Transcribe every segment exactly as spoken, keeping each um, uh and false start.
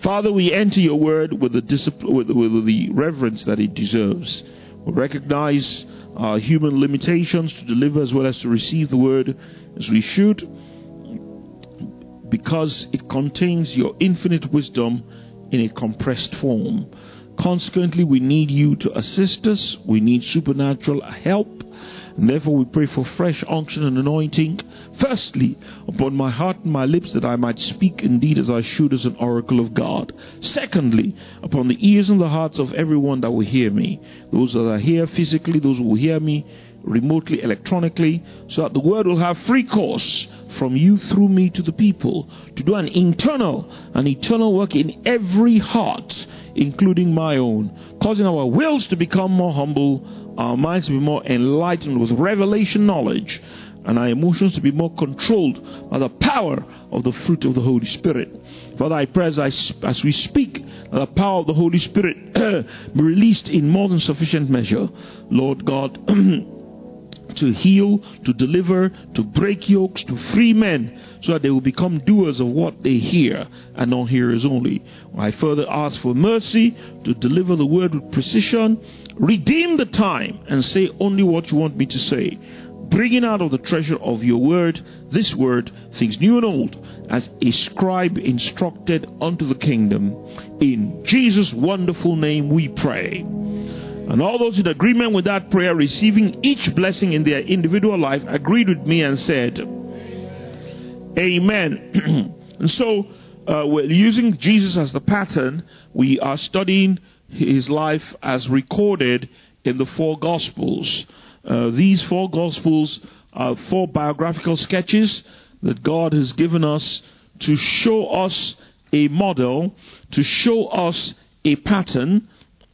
Father, we enter your word with the discipline, with, with the reverence that it deserves. We recognize our human limitations to deliver as well as to receive the word as we should, because it contains your infinite wisdom in a compressed form. Consequently, we need you to assist us. We need supernatural help. And therefore, we pray for fresh unction and anointing. Firstly, upon my heart and my lips, that I might speak indeed as I should as an oracle of God. Secondly, upon the ears and the hearts of everyone that will hear me. Those that are here physically, those who will hear me remotely, electronically, so that the word will have free course from you through me to the people, to do an internal and eternal work in every heart, including my own, causing our wills to become more humble, our minds to be more enlightened with revelation knowledge, and our emotions to be more controlled by the power of the fruit of the Holy Spirit. Father, I pray as, I, as we speak, that the power of the Holy Spirit be released in more than sufficient measure. Lord God, to heal, to deliver, to break yokes, to free men, so that they will become doers of what they hear and not hearers only. I further ask for mercy to deliver the word with precision, redeem the time, and say only what you want me to say, bringing out of the treasure of your word, this word, things new and old, as a scribe instructed unto the kingdom. In Jesus' wonderful name we pray. And all those in agreement with that prayer, receiving each blessing in their individual life, agreed with me and said, Amen. Amen. And so, uh, we're using Jesus as the pattern. We are studying his life as recorded in the four Gospels. Uh, these four Gospels are four biographical sketches that God has given us to show us a model, to show us a pattern,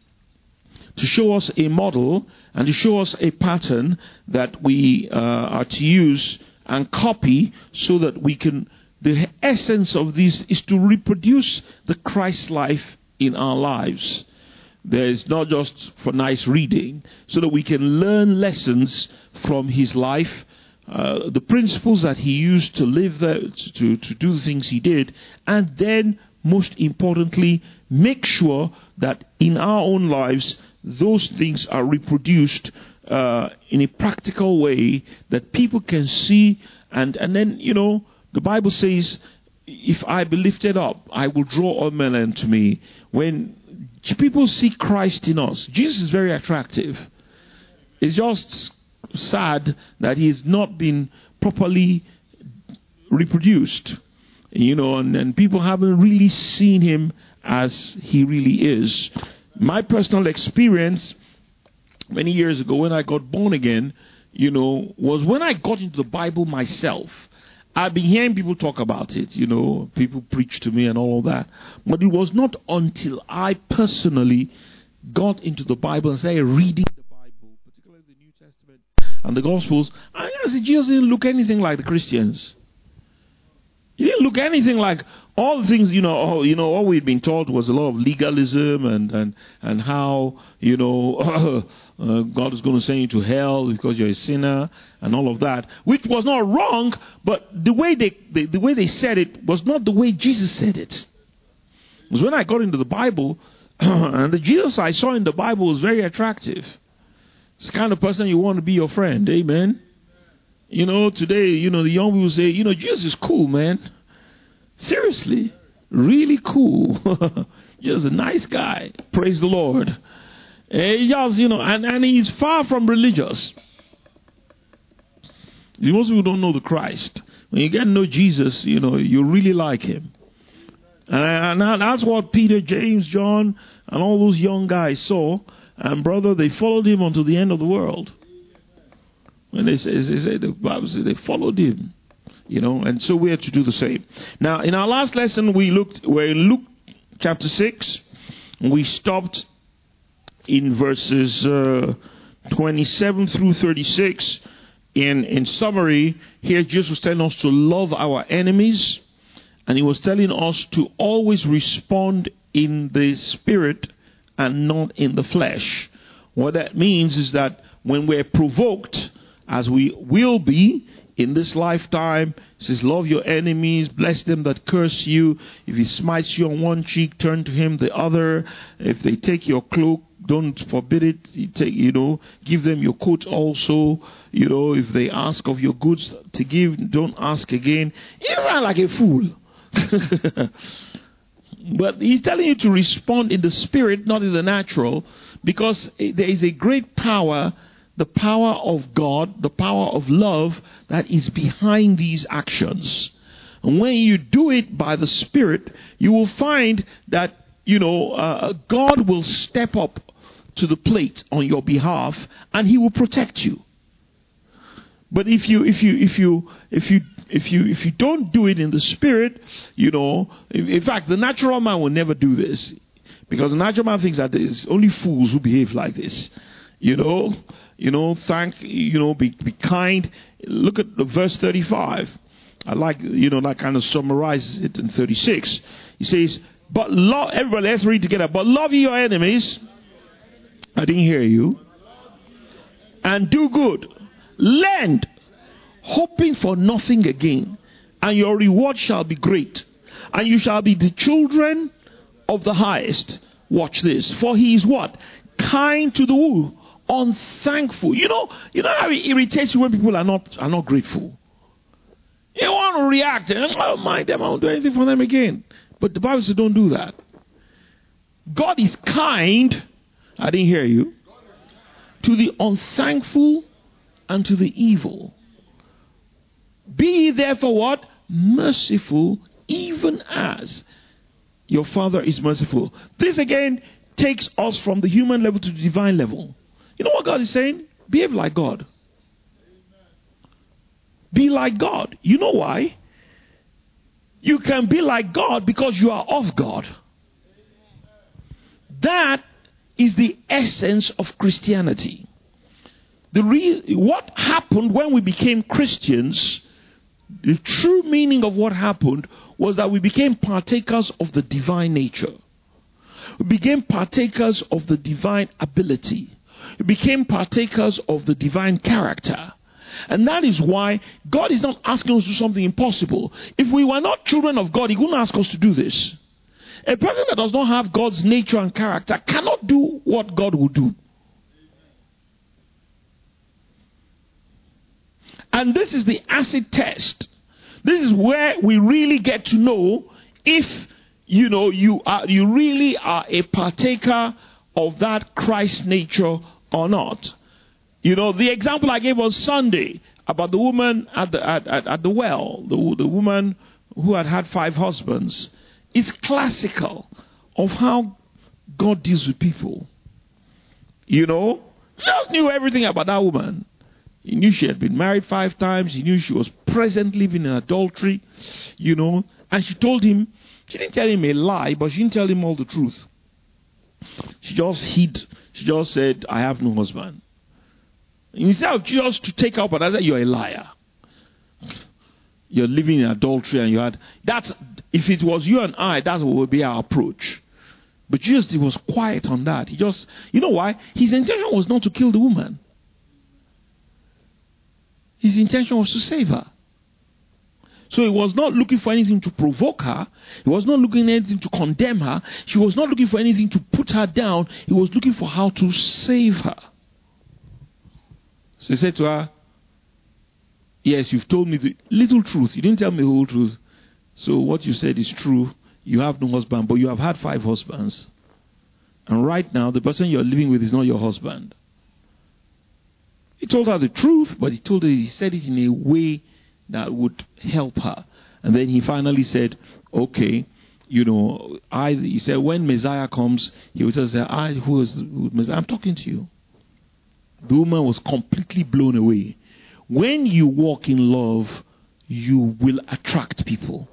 to show us a model and to show us a pattern that we uh, are to use and copy, so that we can, the essence of this is to reproduce the Christ life in our lives. There is not just for nice reading, so that we can learn lessons from his life, uh, the principles that he used to live there, to, to do the things he did, and then most importantly, make sure that in our own lives, those things are reproduced uh, in a practical way that people can see. And, and then, you know, the Bible says, if I be lifted up, I will draw all men unto me. When people see Christ in us, Jesus is very attractive. It's just sad that he has not been properly reproduced. You know, and, and people haven't really seen him as he really is. My personal experience many years ago when I got born again, you know, was when I got into the Bible myself. I've been hearing people talk about it, you know, people preach to me and all of that. But it was not until I personally got into the Bible and started reading the Bible, particularly the New Testament and the Gospels, I said, Jesus didn't look anything like the Christians. He didn't look anything like all the things, you know, all, you know, all we'd been taught was a lot of legalism and, and, and how, you know, uh, God is going to send you to hell because you're a sinner and all of that, which was not wrong, but the way they, they the way they said it was not the way Jesus said it. It was when I got into the Bible, and the Jesus I saw in the Bible was very attractive. It's the kind of person you want to be your friend. Amen. You know, today, you know, the young people say, you know, Jesus is cool, man. Seriously. Really cool. Just a nice guy. Praise the Lord. He just, you know, and, and he's far from religious. Most people don't know the Christ. When you get to know Jesus, you know, you really like him. And, and that's what Peter, James, John, and all those young guys saw. And brother, they followed him until the end of the world. When they say, they say, the Bible says they followed him, you know, and so we have to do the same. Now, in our last lesson, we looked, we're in Luke chapter six. We stopped in verses uh, twenty-seven through thirty-six. In, in summary, here Jesus was telling us to love our enemies, and he was telling us to always respond in the spirit and not in the flesh. What that means is that when we're provoked, as we will be in this lifetime. It says, love your enemies, bless them that curse you. If he smites you on one cheek, turn to him the other. If they take your cloak, don't forbid it. You take, you know, give them your coat also. You know, if they ask of your goods to give, don't ask again. You sound like a fool. But he's telling you to respond in the spirit, not in the natural, because there is a great power, the power of God, the power of love that is behind these actions. And when you do it by the Spirit, you will find that, you know, uh, God will step up to the plate on your behalf and he will protect you. But if you, if you, if you, if you, if you, if you don't do it in the Spirit, you know, in, in fact, the natural man will never do this, because the natural man thinks that there's only fools who behave like this. You know, you know, thank, you know, be, be kind. Look at the verse thirty-five. I like, you know, that kind of summarizes it in thirty-six. He says, but love, everybody, let's read together. But love your enemies. I didn't hear you. And do good. Lend, hoping for nothing again. And your reward shall be great. And you shall be the children of the highest. Watch this. For he is what? Kind to the who? Unthankful. You know, you know how it irritates you when people are not are not grateful. You want to react and oh mind them, I won't do anything for them again. But the Bible says don't do that. God is kind. I didn't hear you. To the unthankful and to the evil. Be ye therefore what? Merciful, even as your Father is merciful. This again takes us from the human level to the divine level. You know what God is saying? Behave like God. Be like God. You know why? You can be like God because you are of God. That is the essence of Christianity. The re- what happened when we became Christians, the true meaning of what happened was that we became partakers of the divine nature. We became partakers of the divine ability. We became partakers of the divine character. And that is why God is not asking us to do something impossible. If we were not children of God, he wouldn't ask us to do this. A person that does not have God's nature and character cannot do what God will do. And this is the acid test. This is where we really get to know if, you know, you are, you really are a partaker of that Christ nature or not. You know, the example I gave on Sunday about the woman at the at, at, at the well, the, the woman who had had five husbands, is classical of how God deals with people. You know, just knew everything about that woman. He knew she had been married five times. He knew she was present living in adultery, you know. And she told him, she didn't tell him a lie, but she didn't tell him all the truth. She just hid. She just said, I have no husband. Instead of just to take up, but I said, you're a liar. You're living in adultery and you had, that's, if it was you and I, that's what would be our approach. But Jesus, he was quiet on that. He just, you know why? His intention was not to kill the woman. His intention was to save her. So he was not looking for anything to provoke her. He was not looking for anything to condemn her. She was not looking for anything to put her down. He was looking for how to save her. So he said to her, yes, you've told me the little truth. You didn't tell me the whole truth. So what you said is true. You have no husband, but you have had five husbands. And right now, the person you're living with is not your husband. He told her the truth, but he told her, he said it in a way that would help her. And then he finally said, okay, you know, I, he said, when Messiah comes, he will just say, I, who is Messiah? I'm talking to you. The woman was completely blown away. When you walk in love, you will attract people.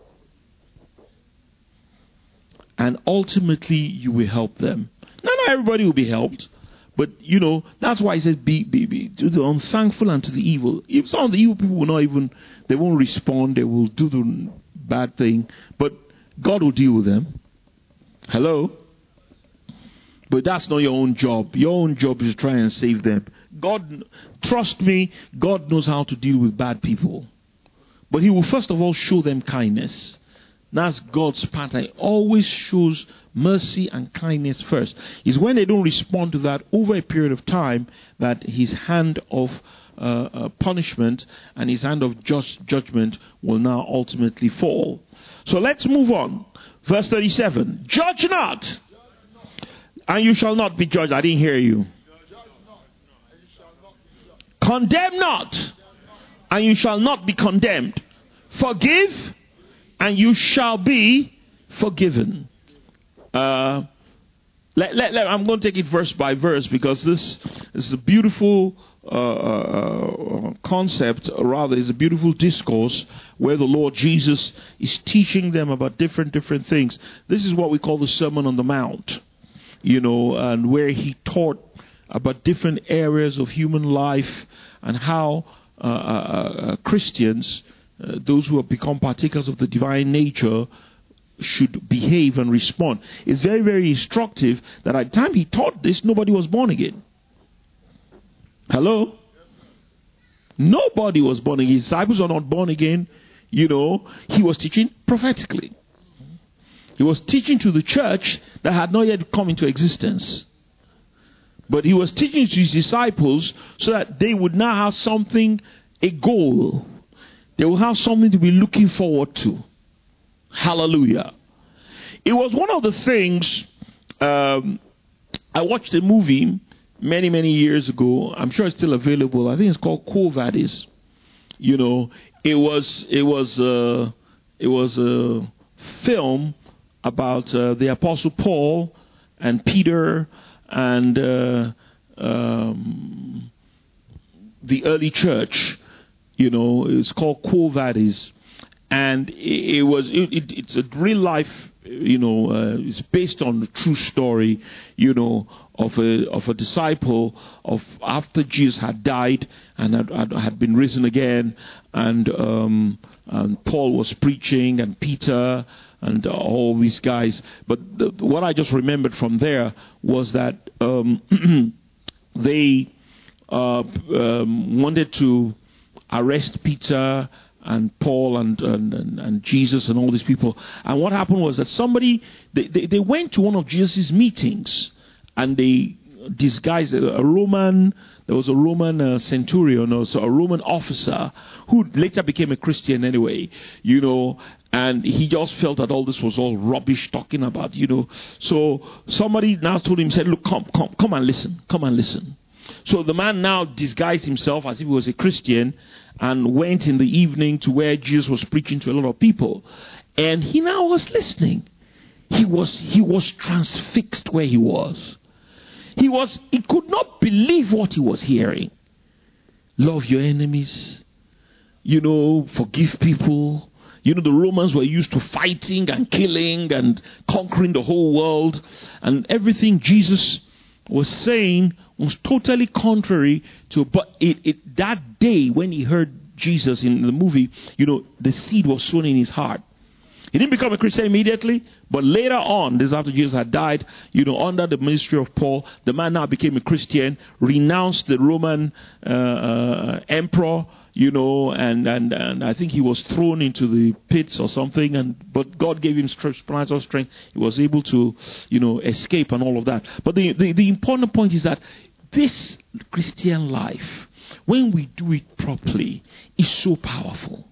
And ultimately, you will help them. Not everybody will be helped. But, you know, that's why he says, be, be, be to the unthankful and to the evil. If some of the evil people will not even, they won't respond, they will do the bad thing. But God will deal with them. Hello? But that's not your own job. Your own job is to try and save them. God, trust me, God knows how to deal with bad people. But he will first of all show them kindness. That's God's pattern. He always shows mercy and kindness first. It's when they don't respond to that over a period of time that his hand of uh, uh, punishment and his hand of just judgment will now ultimately fall. So let's move on. Verse thirty-seven. Judge not, and you shall not be judged. I didn't hear you. Condemn not, and you shall not be condemned. Forgive, and you shall be forgiven. Uh, let, let, let, I'm going to take it verse by verse because this is a beautiful uh, uh, concept, or rather, is a beautiful discourse where the Lord Jesus is teaching them about different, different things. This is what we call the Sermon on the Mount, you know, and where he taught about different areas of human life and how uh, uh, Christians, uh, those who have become partakers of the divine nature, should behave and respond. It's very, very instructive that at the time he taught this, nobody was born again. Hello? Nobody was born again. His disciples are not born again. You know, he was teaching prophetically. He was teaching to the church that had not yet come into existence. But he was teaching to his disciples so that they would now have something, a goal. They will have something to be looking forward to. Hallelujah. It was one of the things, um, I watched a movie many, many years ago. I'm sure it's still available. I think it's called Quo Vadis. You know, it was, it was, uh, it was a film about uh, the Apostle Paul and Peter and uh, um, the early church. You know, it's called Quo Vadis. And it, it was, it, it, it's a real life, you know, uh, it's based on the true story, you know, of a of a disciple of after Jesus had died and had, had, had been risen again, and, um, and Paul was preaching, and Peter, and all these guys. But the, what I just remembered from there was that um, they uh, um, wanted to arrest Peter and Paul and, and, and, and Jesus and all these people. And what happened was that somebody, they, they, they went to one of Jesus' meetings and they disguised a, a Roman, there was a Roman uh, centurion, or so a Roman officer who later became a Christian anyway, you know, and he just felt that all this was all rubbish talking about, you know. So somebody now told him, said, look, come, come, come and listen, come and listen. So the man now disguised himself as if he was a Christian and went in the evening to where Jesus was preaching to a lot of people. And he now was listening. He was he was transfixed where he was. He was he could not believe what he was hearing. Love your enemies. You know, forgive people. You know, the Romans were used to fighting and killing and conquering the whole world. And everything Jesus was saying was totally contrary to, but it, it that day when he heard Jesus in the movie, you know, the seed was sown in his heart. He didn't become a Christian immediately, but later on, this after Jesus had died, you know, under the ministry of Paul, the man now became a Christian, renounced the Roman uh, uh, emperor, you know, and, and, and I think he was thrown into the pits or something, and but God gave him supernatural strength. He was able to, you know, escape and all of that. But the, the, the important point is that this Christian life, when we do it properly, is so powerful.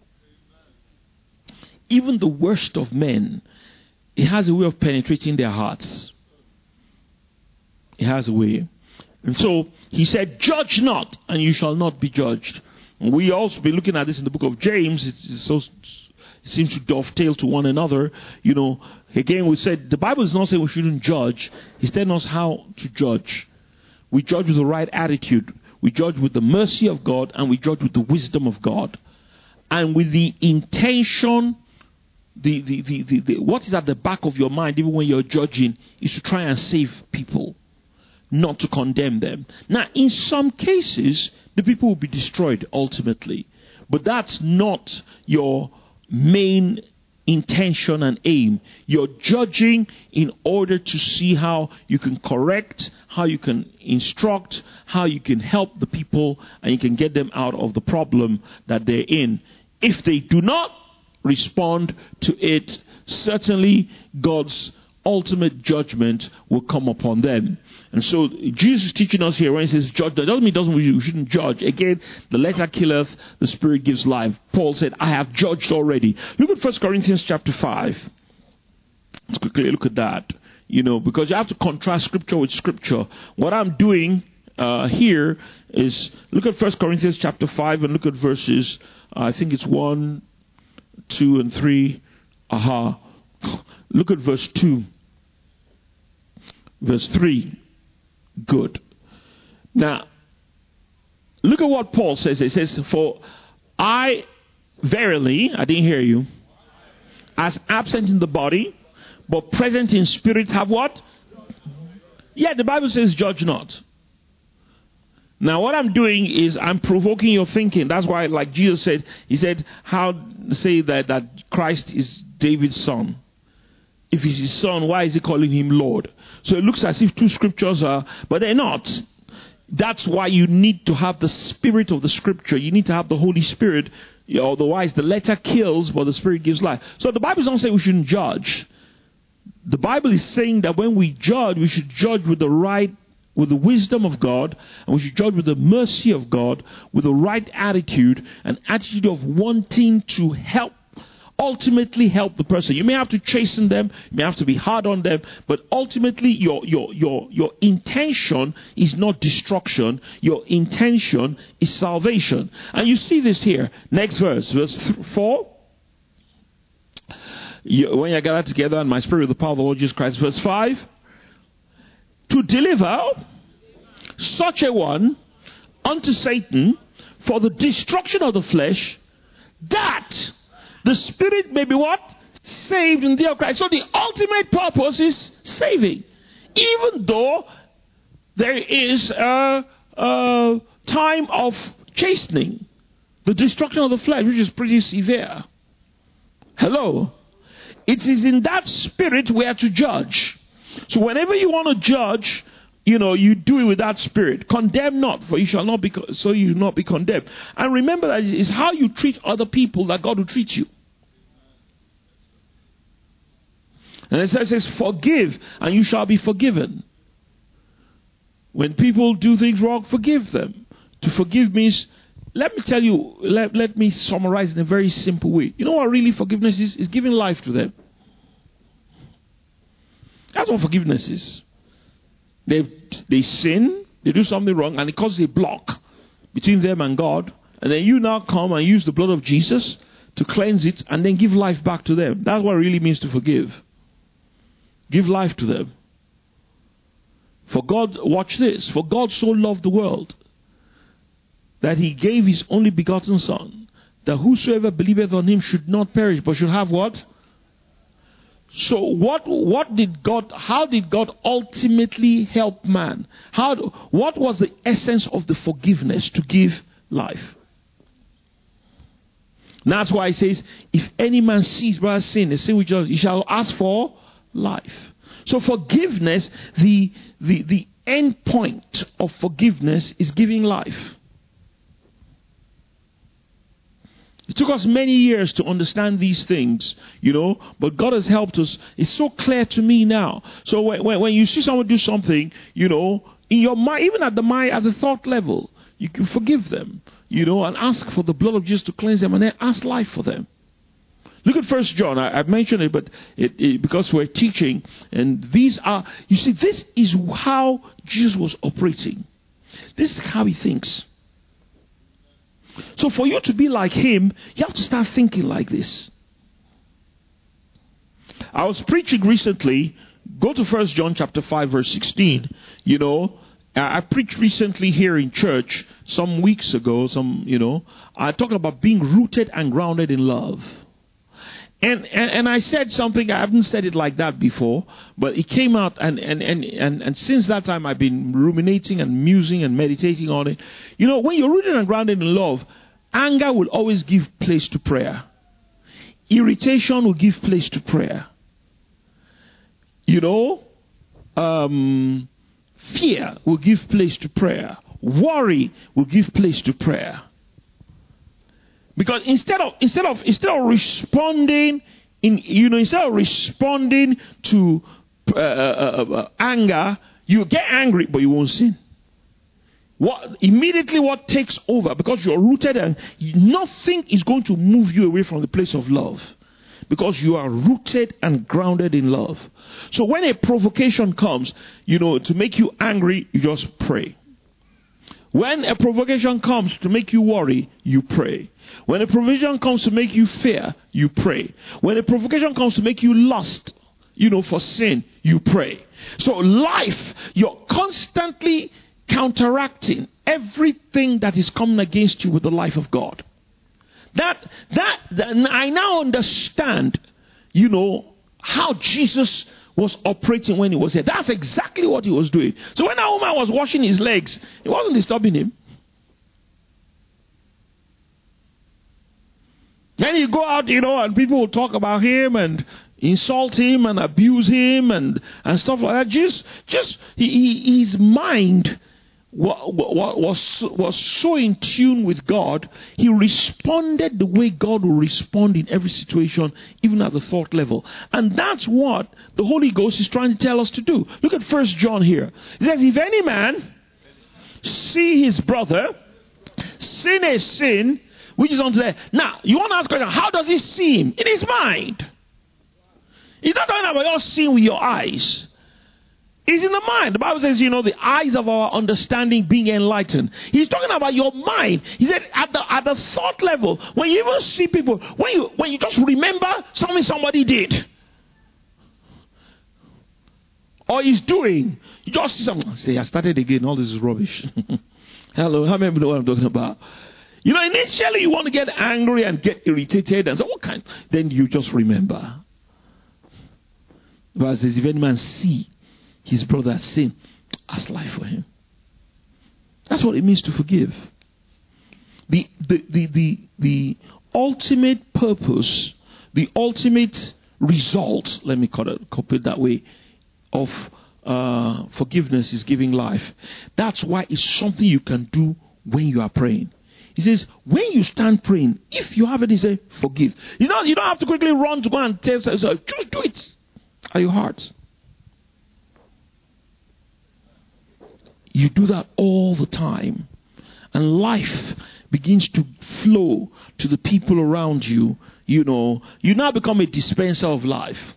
Even the worst of men, it has a way of penetrating their hearts. It has a way. And so he said, judge not, and you shall not be judged. And we also be looking at this in the book of James. It's, it's so, it seems to dovetail to one another. You know, again, we said the Bible is not saying we shouldn't judge. It's telling us how to judge. We judge with the right attitude. We judge with the mercy of God, and we judge with the wisdom of God. And with the intention, the, the, the, the, the what is at the back of your mind, even when you're judging, is to try and save people, not to condemn them. Now, in some cases, the people will be destroyed ultimately. But that's not your main intention and aim. You're judging in order to see how you can correct, how you can instruct, how you can help the people, and you can get them out of the problem that they're in. If they do not respond to it, certainly God's ultimate judgment will come upon them. And so Jesus is teaching us here when he says judge, that doesn't mean doesn't we shouldn't judge. Again, the letter killeth, the spirit gives life. Paul said, I have judged already. Look at First Corinthians chapter five. Let's quickly look at that. You know, because you have to contrast scripture with scripture. What I'm doing uh, here is look at First Corinthians chapter five and look at verses, uh, I think it's one, two, and three. Aha. Look at verse two. Verse three. Good. Now, look at what Paul says. He says, for I verily, I didn't hear you, as absent in the body, but present in spirit, have what? Yeah, the Bible says judge not. Now, what I'm doing is I'm provoking your thinking. That's why, like Jesus said, he said, how say that, that Christ is David's son? If he's his son, why is he calling him Lord? So it looks as if two scriptures are, but they're not. That's why you need to have the spirit of the scripture. You need to have the Holy Spirit. Otherwise, the letter kills, but the spirit gives life. So the Bible doesn't say we shouldn't judge. The Bible is saying that when we judge, we should judge with the right, with the wisdom of God, and we should judge with the mercy of God, with the right attitude, an attitude of wanting to help, ultimately help the person. You may have to chasten them, you may have to be hard on them, but ultimately your your your your intention is not destruction. Your intention is salvation. And you see this here. Next verse, verse th- four. You, when you gather together in my spirit with the power of the Lord Jesus Christ. Verse five. To deliver such a one unto Satan for the destruction of the flesh, that the spirit may be what? Saved in the day of Christ. So the ultimate purpose is saving. Even though there is a, a time of chastening. The destruction of the flesh, which is pretty severe. Hello? It is in that spirit we are to judge. So whenever you want to judge, you know, you do it with that spirit. Condemn not, for you shall not be, co- so you will not be condemned. And remember that it's how you treat other people that God will treat you. And it says, it says, forgive, and you shall be forgiven. When people do things wrong, forgive them. To forgive means, let me tell you, let, let me summarize in a very simple way. You know what really forgiveness is? Is giving life to them. That's what forgiveness is. They they sin, they do something wrong, and it causes a block between them and God. And then you now come and use the blood of Jesus to cleanse it and then give life back to them. That's what it really means to forgive. Give life to them. For God, watch this. For God so loved the world that he gave his only begotten Son, that whosoever believeth on him should not perish, but should have what? So what what did God, how did God ultimately help man? How, what was the essence of the forgiveness? To give life. And that's why he says, if any man sees brother sin, the sin which he shall ask for life. So forgiveness, the, the, the end point of forgiveness is giving life. It took us many years to understand these things, you know, but God has helped us. It's so clear to me now. So when, when, when you see someone do something, you know, in your mind, even at the mind, at the thought level, you can forgive them, you know, and ask for the blood of Jesus to cleanse them, and then ask life for them. Look at First John. I, I mentioned it, but it, it, because we're teaching, and these are, you see, this is how Jesus was operating. This is how he thinks. So for you to be like him, you have to start thinking like this. I was preaching recently. Go to First John chapter five, verse sixteen. You know, I preached recently here in church some weeks ago. Some, you know, I talked about being rooted and grounded in love. And, and and I said something, I haven't said it like that before, but it came out, and, and, and, and, and since that time I've been ruminating and musing and meditating on it. You know, when you're rooted and grounded in love, anger will always give place to prayer. irritation will give place to prayer. You know, um, fear will give place to prayer. Worry will give place to prayer. Because instead of instead of instead of responding in you know instead of responding to uh, uh, uh, anger, you get angry but you won't sin. What immediately what takes over, because you're rooted and nothing is going to move you away from the place of love, because you are rooted and grounded in love. So when a provocation comes, you know, to make you angry, you just pray. When a provocation comes to make you worry, you pray. When a provocation comes to make you fear, you pray. When a provocation comes to make you lust, you know, for sin, you pray. So life, you're constantly counteracting everything that is coming against you with the life of God. That, that, that I now understand, you know, how Jesus was operating when he was here. That's exactly what he was doing. So when that woman was washing his legs, it wasn't disturbing him. Then you go out, you know, and people will talk about him and insult him and abuse him and, and stuff like that. Just, just he, he, his mind was, was so in tune with God, he responded the way God will respond in every situation, even at the thought level. And that's what the Holy Ghost is trying to tell us to do. Look at First John here. It says, if any man see his brother sin a sin which is unto death. Now, you want to ask, how does he see him? In his mind. He's not talking about your seeing with your eyes. It's in the mind. The Bible says, you know, the eyes of our understanding being enlightened. He's talking about your mind. He said at the at the thought level, when you even see people, when you when you just remember something somebody did or is doing, you just see something. Say, I started again. All this is rubbish. Hello, how many know what I'm talking about? You know, initially you want to get angry and get irritated and say, what kind? Then you just remember. The Bible says, if any man see his brother sin, ask life for him. That's what it means to forgive. The, the, the, the, the ultimate purpose, the ultimate result, let me call it, call it that way, of uh, forgiveness is giving life. That's why it's something you can do when you are praying. He says, when you stand praying, if you have it, he says, forgive. You know, you don't have to quickly run to go and tell yourself, just do it at your heart. You do that all the time. And life begins to flow to the people around you. You know, you now become a dispenser of life.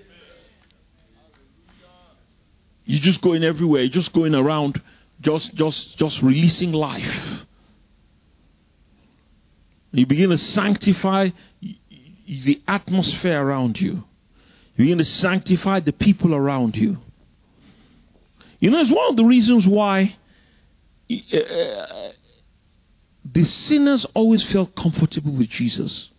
You're just going everywhere. You're just going around, just, just, just releasing life. You begin to sanctify the atmosphere around you. You begin to sanctify the people around you. You know, it's one of the reasons why uh, the sinners always felt comfortable with Jesus.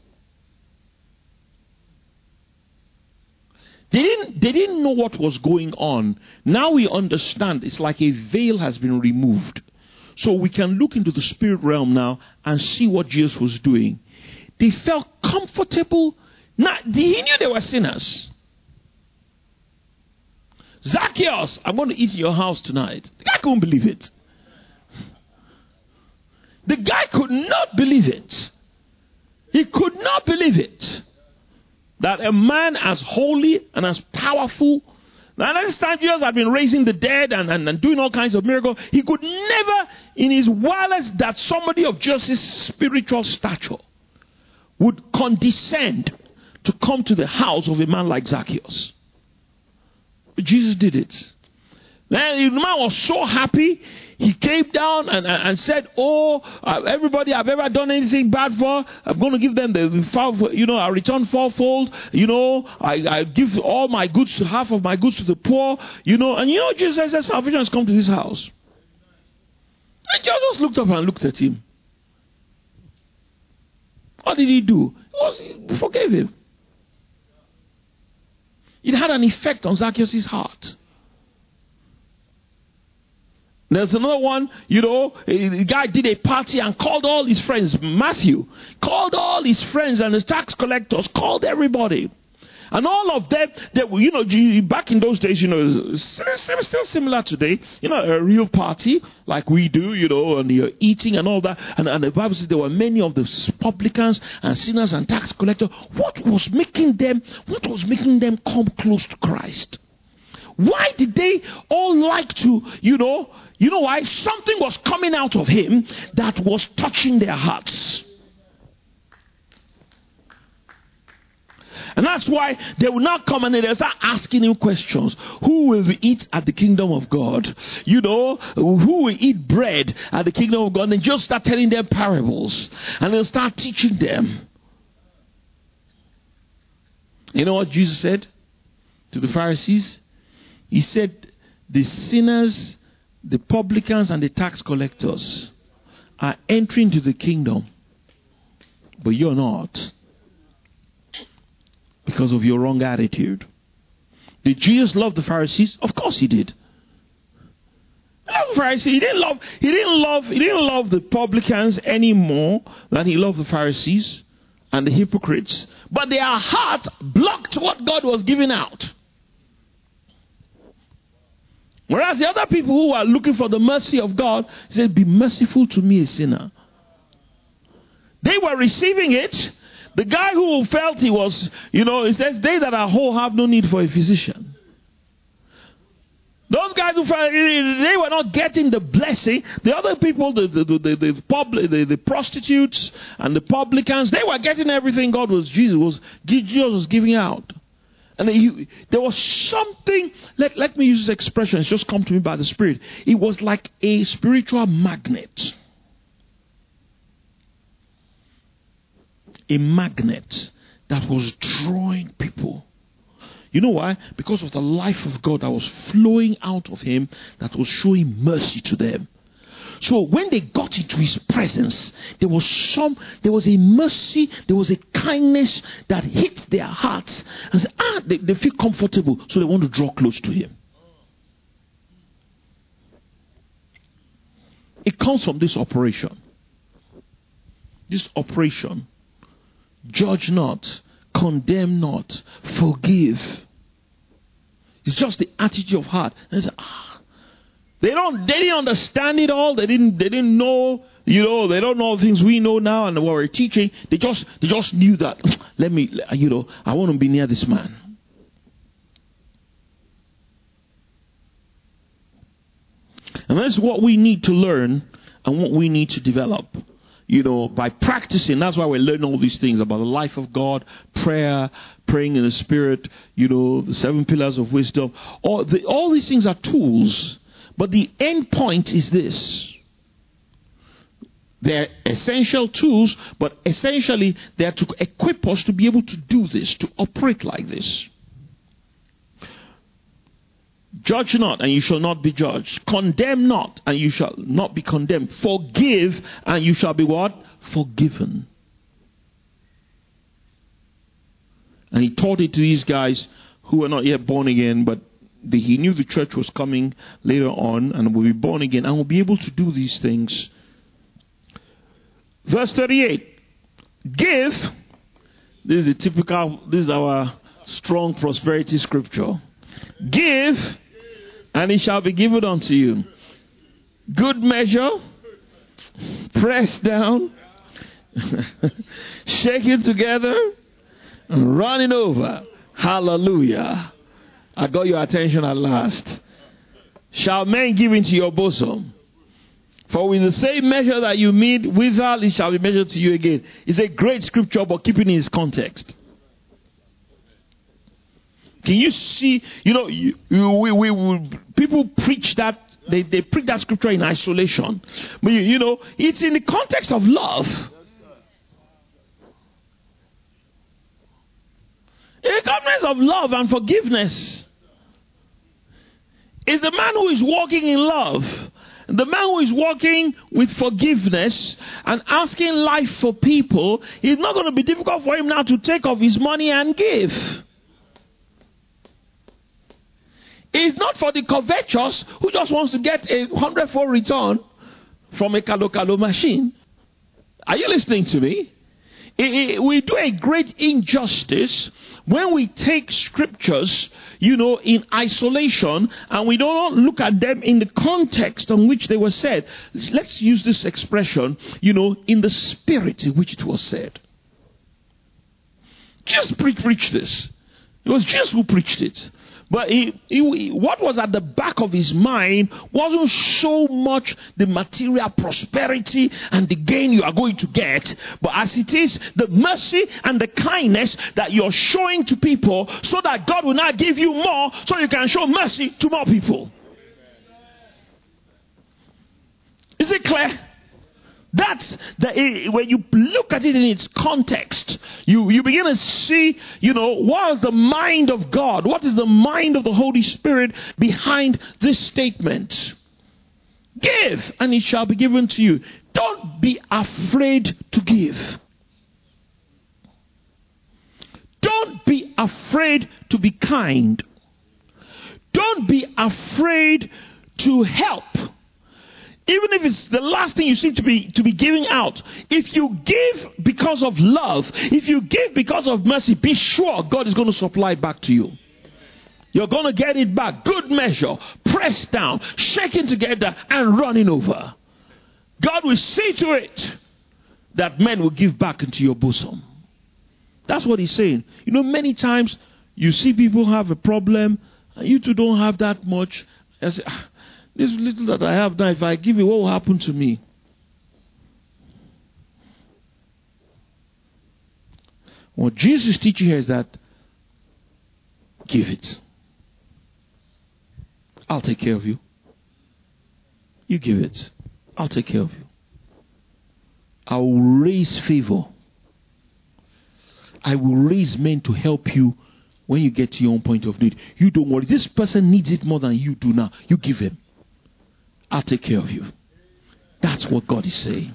They didn't, they didn't know what was going on. Now we understand. It's like a veil has been removed. So we can look into the spirit realm now and see what Jesus was doing. They felt comfortable. Now, he knew they were sinners. Zacchaeus, I'm going to eat in your house tonight. The guy couldn't believe it. The guy could not believe it. He could not believe it. That a man as holy and as powerful, now this time Jesus had been raising the dead and, and, and doing all kinds of miracles. He could never, in his wildest, that somebody of Jesus' spiritual stature would condescend to come to the house of a man like Zacchaeus. But Jesus did it. Then the man was so happy. He came down and, and, and said, oh, uh, everybody I've ever done anything bad for, I'm going to give them the, you know, I return fourfold. You know, I, I give all my goods, to half of my goods to the poor. You know, and you know, Jesus said, salvation has come to this house. And Jesus looked up and looked at him. What did he do? It was, he forgave him. It had an effect on Zacchaeus' heart. There's another one, you know, a guy did a party and called all his friends. Matthew called all his friends and the tax collectors, called everybody. And all of them, they, you know, back in those days, you know, still similar today, you know, a real party like we do, you know, and you're eating and all that. And, and the Bible says there were many of the publicans and sinners and tax collectors. What was making them, what was making them come close to Christ? Why did they all like to, you know, you know why? Something was coming out of him that was touching their hearts. And that's why they will not come and they start asking him questions. Who will eat at the kingdom of God? You know, who will eat bread at the kingdom of God? And they just start telling them parables. And they'll start teaching them. You know what Jesus said to the Pharisees? He said, the sinners, the publicans, and the tax collectors are entering to the kingdom. But you're not. Because of your wrong attitude. Did Jesus love the Pharisees? Of course he did. He loved the Pharisees. He didn't love, he didn't love, he didn't love the publicans any more than he loved the Pharisees and the hypocrites. But their heart blocked what God was giving out. Whereas the other people who were looking for the mercy of God, he said, be merciful to me, a sinner. They were receiving it. The guy who felt he was, you know, it says, they that are whole have no need for a physician. Those guys who felt they were not getting the blessing. The other people, the the the, the, public, the, the prostitutes and the publicans, they were getting everything God was, Jesus was, Jesus was giving out. And he, there was something, let, let me use this expression, it's just come to me by the Spirit. It was like a spiritual magnet. A magnet that was drawing people. You know why? Because of the life of God that was flowing out of him, that was showing mercy to them. So when they got into his presence, there was some, there was a mercy, there was a kindness that hit their hearts and said, ah, they, they feel comfortable, so they want to draw close to him. It comes from this operation. This operation. Judge not, condemn not, forgive. It's just the attitude of heart. And it's, ah, they don't. They didn't understand it all. They didn't. They didn't know. You know. They don't know all the things we know now and what we're teaching. They just. They just knew that. Let me. You know. I want to be near this man. And that's what we need to learn and what we need to develop. You know, by practicing. That's why we're learning all these things about the life of God, prayer, praying in the Spirit, you know, the seven pillars of wisdom. All, the, all these things are tools. But the end point is this. They're essential tools, but essentially they're to equip us to be able to do this, to operate like this. Judge not, and you shall not be judged. Condemn not, and you shall not be condemned. Forgive, and you shall be what? Forgiven. And he taught it to these guys who were not yet born again, but the, he knew the church was coming later on and will be born again and will be able to do these things. Verse thirty-eight. Give. This is a typical, this is our strong prosperity scripture. Give, and it shall be given unto you. Good measure, pressed down, shaken together, and running over. Hallelujah. I got your attention at last. Shall men give into your bosom? For with the same measure that you meet withal, it shall be measured to you again. It's a great scripture, but keep it in its context. Can you see, you know, you, we, we, we, people preach that, they, they preach that scripture in isolation. But, you, you know, it's in the context of love. In the context of love and forgiveness. It's the man who is walking in love. The man who is walking with forgiveness and asking life for people, it's not going to be difficult for him now to take off his money and give. It's not for the covetous who just wants to get a hundredfold return from a kalo kalo machine. Are you listening to me? It, it, we do a great injustice when we take scriptures, you know, in isolation, and we don't look at them in the context on which they were said. Let's use this expression, you know, in the spirit in which it was said. Jesus pre- preached this. It was Jesus who preached it. But he, he, what was at the back of his mind wasn't so much the material prosperity and the gain you are going to get, but as it is the mercy and the kindness that you're showing to people, so that God will not give you more so you can show mercy to more people. Is it clear? That's the, when you look at it in its context, you, you begin to see, you know, what is the mind of God? What is the mind of the Holy Spirit behind this statement? Give, and it shall be given to you. Don't be afraid to give. Don't be afraid to be kind. Don't be afraid to help. Even if it's the last thing you seem to be to be giving out. If you give because of love, if you give because of mercy, be sure God is going to supply it back to you. You're going to get it back. Good measure, pressed down, shaken together, and running over. God will see to it that men will give back into your bosom. That's what he's saying. You know, many times you see people have a problem, and you two don't have that much. I say, ah, this little that I have now, if I give it, what will happen to me? What Jesus is teaching here is that give it. I'll take care of you. You give it. I'll take care of you. I will raise favor. I will raise men to help you when you get to your own point of need. You don't worry. This person needs it more than you do now. You give him. I'll take care of you. That's what God is saying.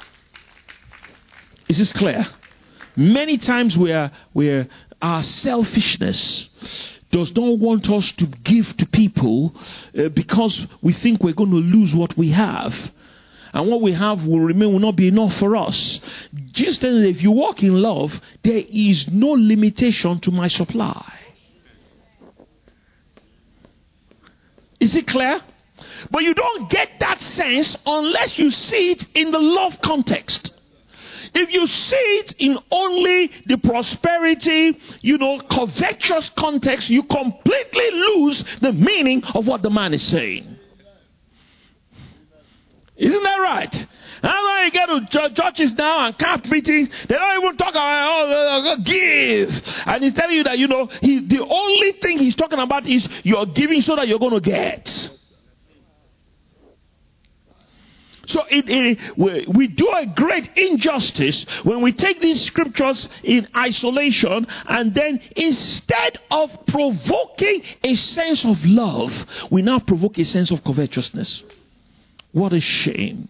Is this clear? Many times where where our selfishness does not want us to give to people uh, because we think we're going to lose what we have. And what we have will remain, will not be enough for us. Jesus tells us, if you walk in love, there is no limitation to my supply. Is it clear? But you don't get that sense unless you see it in the love context. If you see it in only the prosperity, you know, covetous context, you completely lose the meaning of what the man is saying. Isn't that right? That's why you get to churches now and camp meetings, they don't even talk about oh, give. And he's telling you that, you know, he, the only thing he's talking about is you're giving so that you're going to get. So it, it, we, we do a great injustice when we take these scriptures in isolation, and then instead of provoking a sense of love, we now provoke a sense of covetousness. What a shame.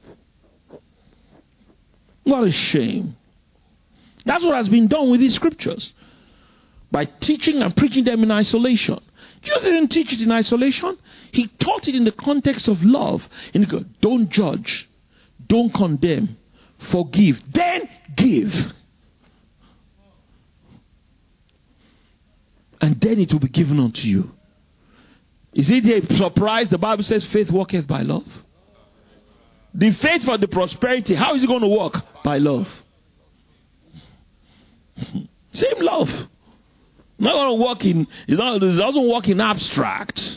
What a shame. That's what has been done with these scriptures. By teaching and preaching them in isolation. Jesus didn't teach it in isolation. He taught it in the context of love. And he goes, don't judge. Don't condemn. Forgive. Then give. And then it will be given unto you. Is it a surprise? The Bible says faith worketh by love. The faith for the prosperity, how is it going to work? By love. Same love. Not going to work in, it doesn't work in abstract.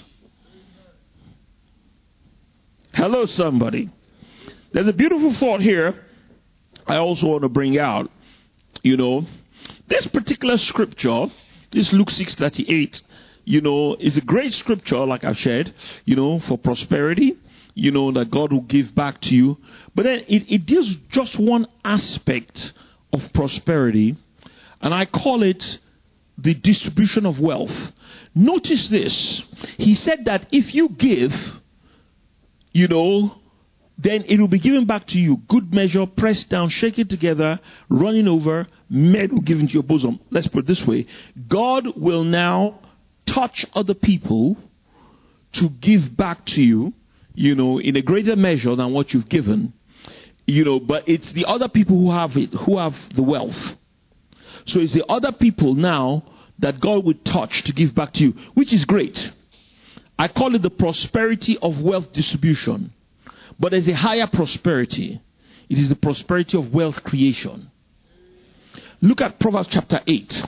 Hello, somebody. There's a beautiful thought here I also want to bring out. You know, this particular scripture, this Luke six thirty-eight, you know, is a great scripture, like I've shared, you know, for prosperity, you know, that God will give back to you. But then it, it deals just one aspect of prosperity, and I call it the distribution of wealth. Notice this. He said that if you give, you know, then it will be given back to you. Good measure, pressed down, shaken together, running over, men will give into your bosom. Let's put it this way. God will now touch other people to give back to you, you know, in a greater measure than what you've given, you know, but it's the other people who have it, who have the wealth. So it's the other people now that God will touch to give back to you, which is great. I call it the prosperity of wealth distribution. But there's a higher prosperity. It is the prosperity of wealth creation. Look at Proverbs chapter eight.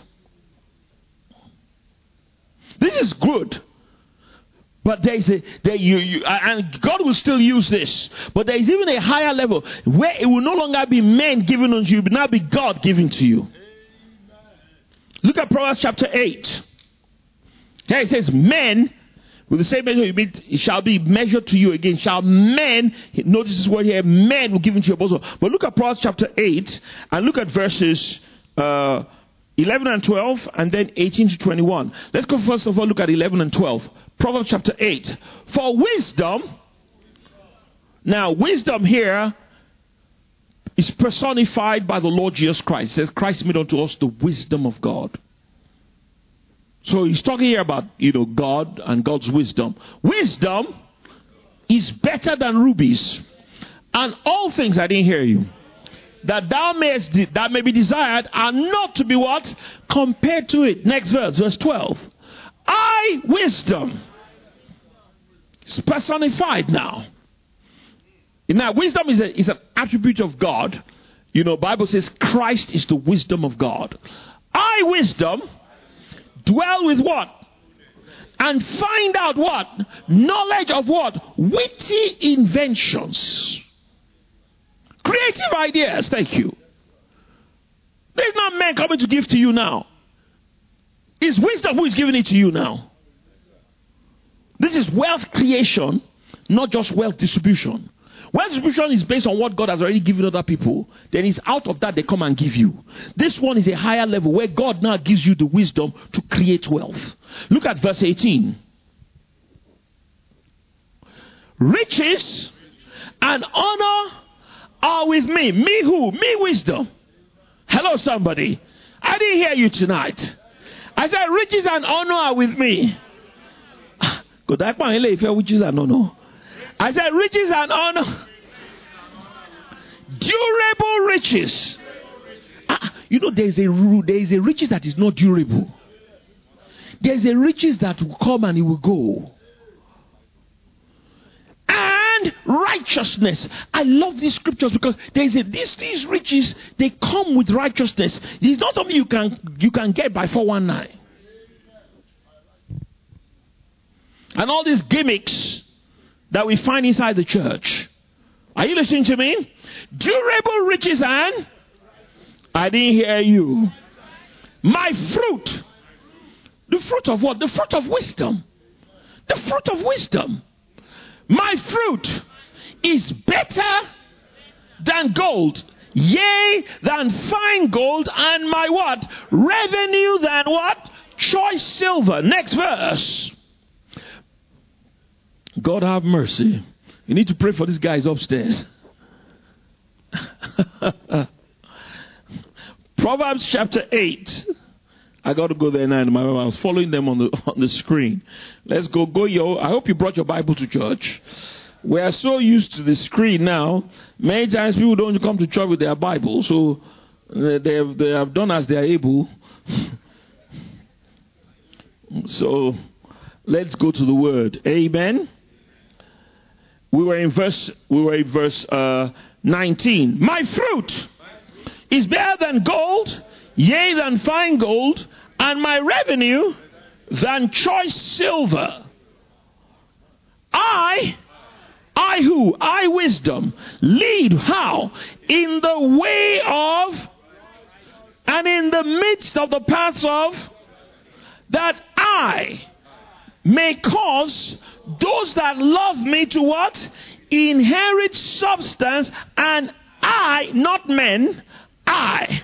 This is good. But there is a, there you, you, and God will still use this. But there is even a higher level where it will no longer be men giving unto you, but now be God giving to you. Look at Proverbs chapter eight. Here it says, men, with the same measure you meet, it shall be measured to you again. Shall men, notice this word here, men will give into your bosom. But look at Proverbs chapter eight, and look at verses uh, eleven and twelve, and then eighteen to twenty-one. Let's go first of all, look at eleven and twelve. Proverbs chapter eight. For wisdom, now wisdom here is personified by the Lord Jesus Christ. It says, Christ made unto us the wisdom of God. So he's talking here about, you know, God and God's wisdom. Wisdom is better than rubies. And all things, I didn't hear you, that thou mayest, that may be desired, are not to be what? Compared to it. Next verse, verse twelve. I, wisdom, is personified now. Now, wisdom is, a, is an attribute of God. You know, Bible says Christ is the wisdom of God. I, wisdom, dwell with what? And find out what? Knowledge of what? Witty inventions. Creative ideas. Thank you. There's not men coming to give to you now. It's wisdom who is giving it to you now. This is wealth creation, not just wealth distribution. Wealth distribution is based on what God has already given other people. Then it's out of that they come and give you. This one is a higher level where God now gives you the wisdom to create wealth. Look at verse eighteen. Riches and honor are with me. Me who? Me wisdom. Hello somebody. I didn't hear you tonight. I said riches and honor are with me. Riches and honor. I said riches and honor. Durable riches. Ah, you know, there is a there is a riches that is not durable. There is a riches that will come and it will go. And righteousness. I love these scriptures because there is a these these riches, they come with righteousness. It's not something you can you can get by four one nine. And all these gimmicks that we find inside the church. Are you listening to me? Durable riches and I didn't hear you. My fruit. The fruit of what? The fruit of wisdom. The fruit of wisdom. My fruit is better than gold. Yea, than fine gold, and my what? Revenue than what? Choice silver. Next verse. God have mercy. You need to pray for these guys upstairs. Proverbs chapter eight. I got to go there now. I was following them on the on the screen. Let's go. Go, yo. I hope you brought your Bible to church. We are so used to the screen now. Many times people don't come to church with their Bible. So they have, they have done as they are able. So let's go to the word. Amen. We were in verse, we were in verse uh, nineteen. My fruit is better than gold, yea, than fine gold, and my revenue than choice silver. I, I who? I wisdom, lead how? In the way of, and in the midst of the paths of, that I may cause those that love me to what? Inherit substance, and I, not men, I,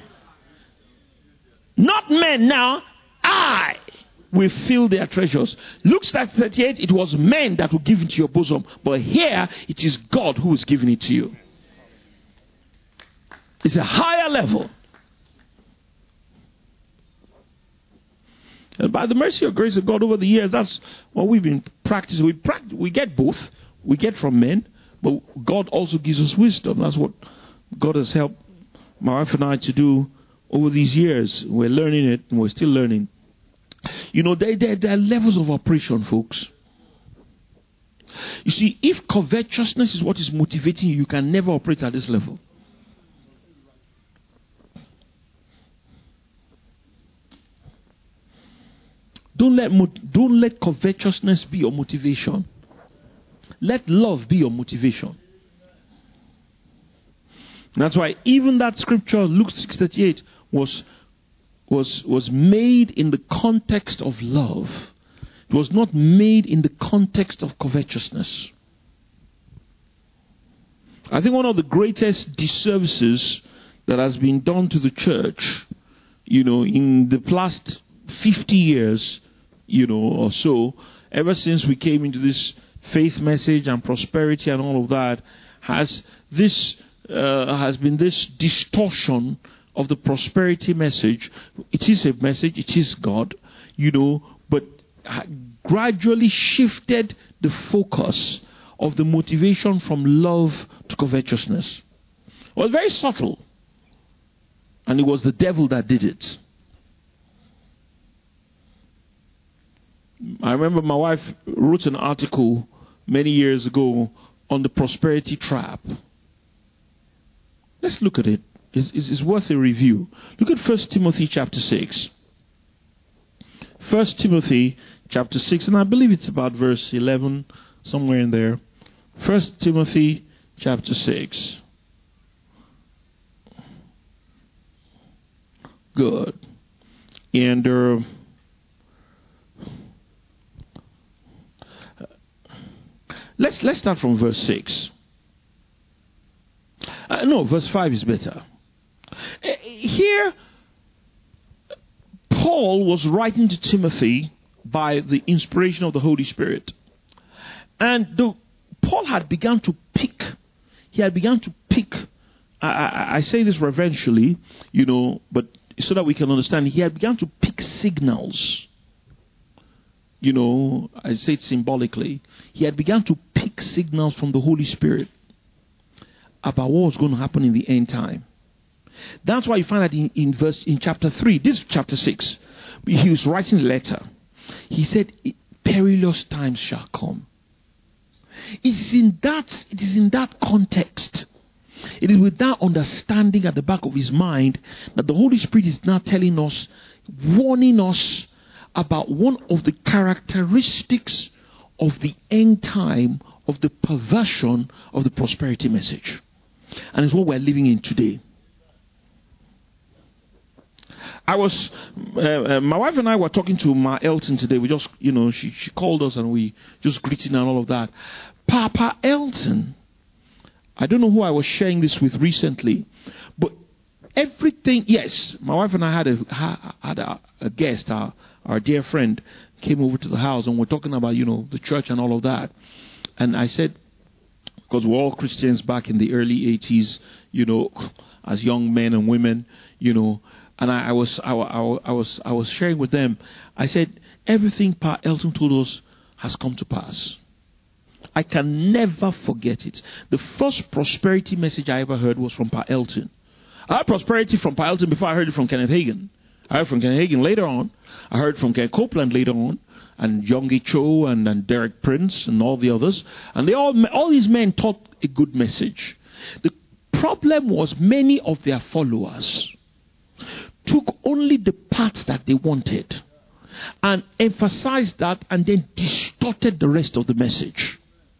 not men now, I will fill their treasures. Luke thirty-eight, it was men that will give it to your bosom, but here it is God who is giving it to you. It's a higher level. And by the mercy or grace of God over the years, that's what we've been practicing. We practice, we get both. We get from men, but God also gives us wisdom. That's what God has helped my wife and I to do over these years. We're learning it, and we're still learning. You know, there, there, there are levels of operation, folks. You see, if covetousness is what is motivating you, you can never operate at this level. Don't let, don't let covetousness be your motivation. Let love be your motivation. That's why even that scripture, Luke six thirty-eight, was, was, was made in the context of love. It was not made in the context of covetousness. I think one of the greatest disservices that has been done to the church, you know, in the past fifty years, you know, or so, ever since we came into this faith message and prosperity and all of that, has this uh, has been this distortion of the prosperity message. It is a message, it is God, you know, but gradually shifted the focus of the motivation from love to covetousness. It was very subtle, and it was the devil that did it. I remember my wife wrote an article many years ago on the prosperity trap. Let's look at it. It's, it's worth a review. Look at First Timothy chapter six. First Timothy chapter six, and I believe it's about verse eleven, somewhere in there. First Timothy chapter six. Good. And uh, let's let's start from verse six. Uh, no, verse five is better. Uh, here, Paul was writing to Timothy by the inspiration of the Holy Spirit, and the, Paul had begun to pick. He had begun to pick. I, I, I say this reverentially, you know, but so that we can understand. He had begun to pick signals. You know, I say it symbolically. He had begun to pick signals from the Holy Spirit about what was going to happen in the end time. That's why you find that in, in verse in chapter three, this is chapter six, he was writing a letter. He said, "Perilous times shall come." It is in that it is in that context. It is with that understanding at the back of his mind that the Holy Spirit is now telling us, warning us about one of the characteristics of the end time, of the perversion of the prosperity message. And it's what we're living in today. I was, uh, uh, my wife and I were talking to Ma Elton today. We just, you know, she, she called us and we just greeted and all of that. Papa Elton, I don't know who I was sharing this with recently, but everything, yes, my wife and I had a, had a, a guest, our, our dear friend came over to the house and we're talking about, you know, the church and all of that. And I said, because we're all Christians back in the early eighties, you know, as young men and women, you know, and I, I was I, I, I was I was sharing with them. I said, everything Pa Elton told us has come to pass. I can never forget it. The first prosperity message I ever heard was from Pa Elton. I heard prosperity from Pa Elton before I heard it from Kenneth Hagin. I heard from Kenneth Hagin later on. I heard from Ken Copeland later on, and Yonggi Cho and, and Derek Prince and all the others. And they all all these men taught a good message. The problem was many of their followers took only the parts that they wanted and emphasized that and then distorted the rest of the message.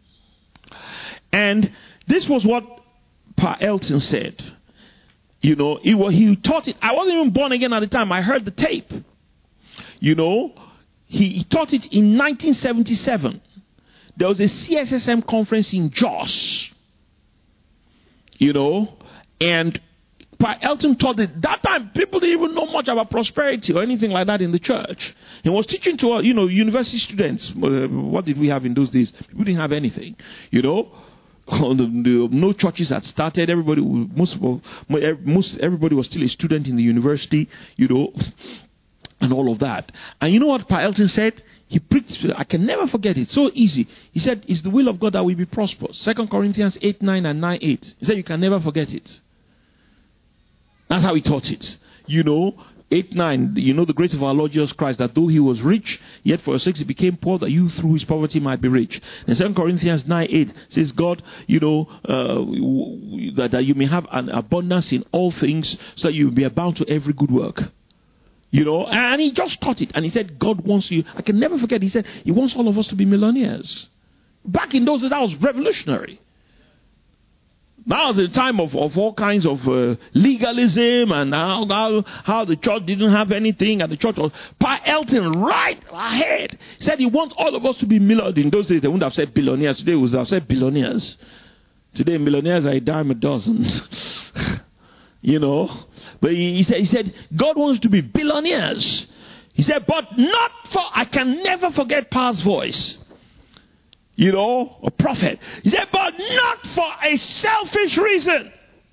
And this was what Pa Elton said. You know, he, he taught it. I wasn't even born again at the time. I heard the tape. You know, he, he taught it in nineteen seventy-seven. There was a C S S M conference in Jos. You know, and Pa Elton taught it. That time, people didn't even know much about prosperity or anything like that in the church. He was teaching to, you know, university students. What did we have in those days? We didn't have anything, you know. The, the, no churches had started. Everybody, most, most everybody was still a student in the university, you know. and all of that. And you know what Pa Elton said? He preached, I can never forget it, so easy. He said, it's the will of God that we be prosperous. Second Corinthians eight nine and nine eight. He said, you can never forget it. That's how he taught it. You know, eight nine, you know the grace of our Lord Jesus Christ, that though he was rich, yet for your sakes he became poor, that you through his poverty might be rich. And Second Corinthians nine eight says, God, you know, uh, that, that you may have an abundance in all things, so that you will be abound to every good work. You know, and he just taught it. And he said, God wants you. I can never forget. He said, he wants all of us to be millionaires. Back in those days, that was revolutionary. That was the time of, of all kinds of uh, legalism and how, how, how the church didn't have anything. And the church was, Pa Elton, right ahead. He said he wants all of us to be millionaires. In those days, they wouldn't have said billionaires. Today, they would have said billionaires. Today, millionaires are a dime a dozen. You know, but he, he said, he said, God wants to be billionaires. He said, but not for, I can never forget Pa's voice. You know, a prophet. He said, but not for a selfish reason.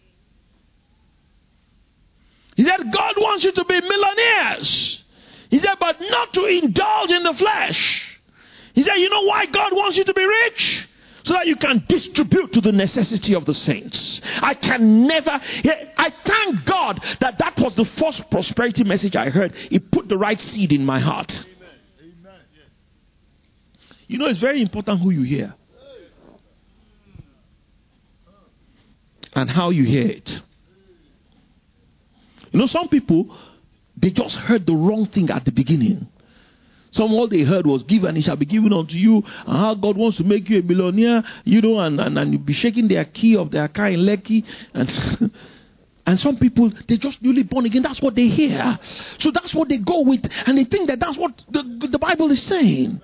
He said, God wants you to be millionaires. He said, but not to indulge in the flesh. He said, you know why God wants you to be rich? So that you can distribute to the necessity of the saints. I can never, I thank God that that was the first prosperity message I heard. It put the right seed in my heart. Amen. Amen. You know, it's very important who you hear. And how you hear it. You know, some people, they just heard the wrong thing at the beginning. Some all they heard was, give and it shall be given unto you. And how God wants to make you a millionaire, you know, and, and, and you'll be shaking their key of their car in Lekki. And, and some people, they just newly born again. That's what they hear. So that's what they go with. And they think that that's what the, the Bible is saying.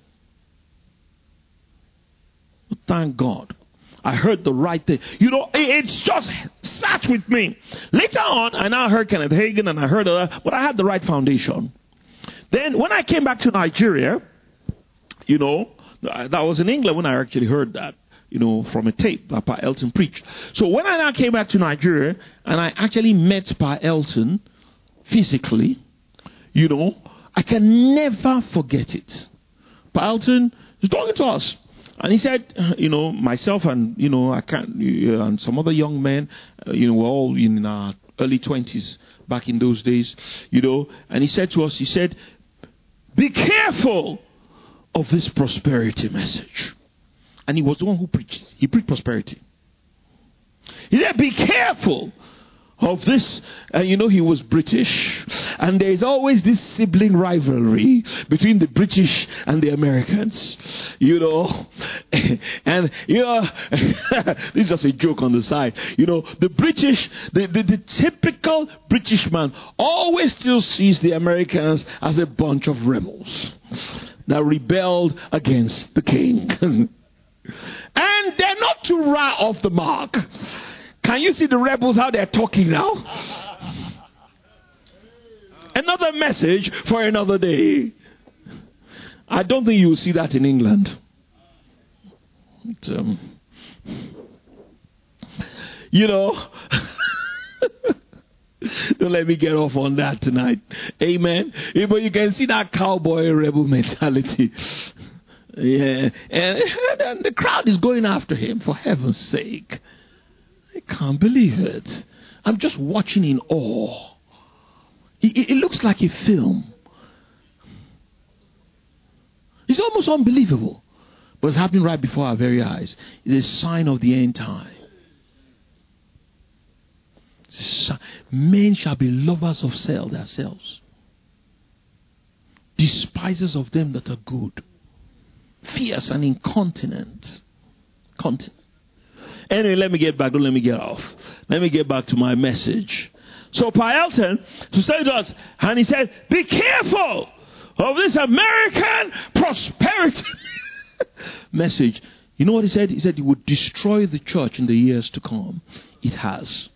But thank God. I heard the right thing. You know, it, it's just sat with me. Later on, I now heard Kenneth Hagin and I heard other, but I had the right foundation. Then when I came back to Nigeria, you know, that was in England when I actually heard that, you know, from a tape that Pa Elton preached. So when I now came back to Nigeria and I actually met Pa Elton physically, you know, I can never forget it. Pa Elton was talking to us. And he said, you know, myself and, you know, I can't, uh, and some other young men, uh, you know, we're all in our early twenties back in those days, you know. And he said to us, he said, be careful of this prosperity message. And he was the one who preached. He preached prosperity. He said, be careful of this. And you know, he was British. And there's always this sibling rivalry between the British and the Americans. You know. And, you know, this is just a joke on the side. You know, the British, the, the, the typical British man always still sees the Americans as a bunch of rebels that rebelled against the king. And they're not too far off the mark. Can you see the rebels, how they're talking now? Another message for another day. I don't think you will see that in England. But, um, you know, don't let me get off on that tonight. Amen. Yeah, but you can see that cowboy rebel mentality. Yeah, and, and the crowd is going after him, for heaven's sake. I can't believe it. I'm just watching in awe. It, it, it looks like a film. It's almost unbelievable. But it's happening right before our very eyes. It's a sign of the end time. Men shall be lovers of self, themselves. Despisers of them that are good. Fierce and incontinent. Continent. Anyway, let me get back. Don't let me get off. Let me get back to my message. So Pa Elton to say to us, and he said, be careful of this American prosperity message. You know what he said? He said he would destroy the church in the years to come. It has.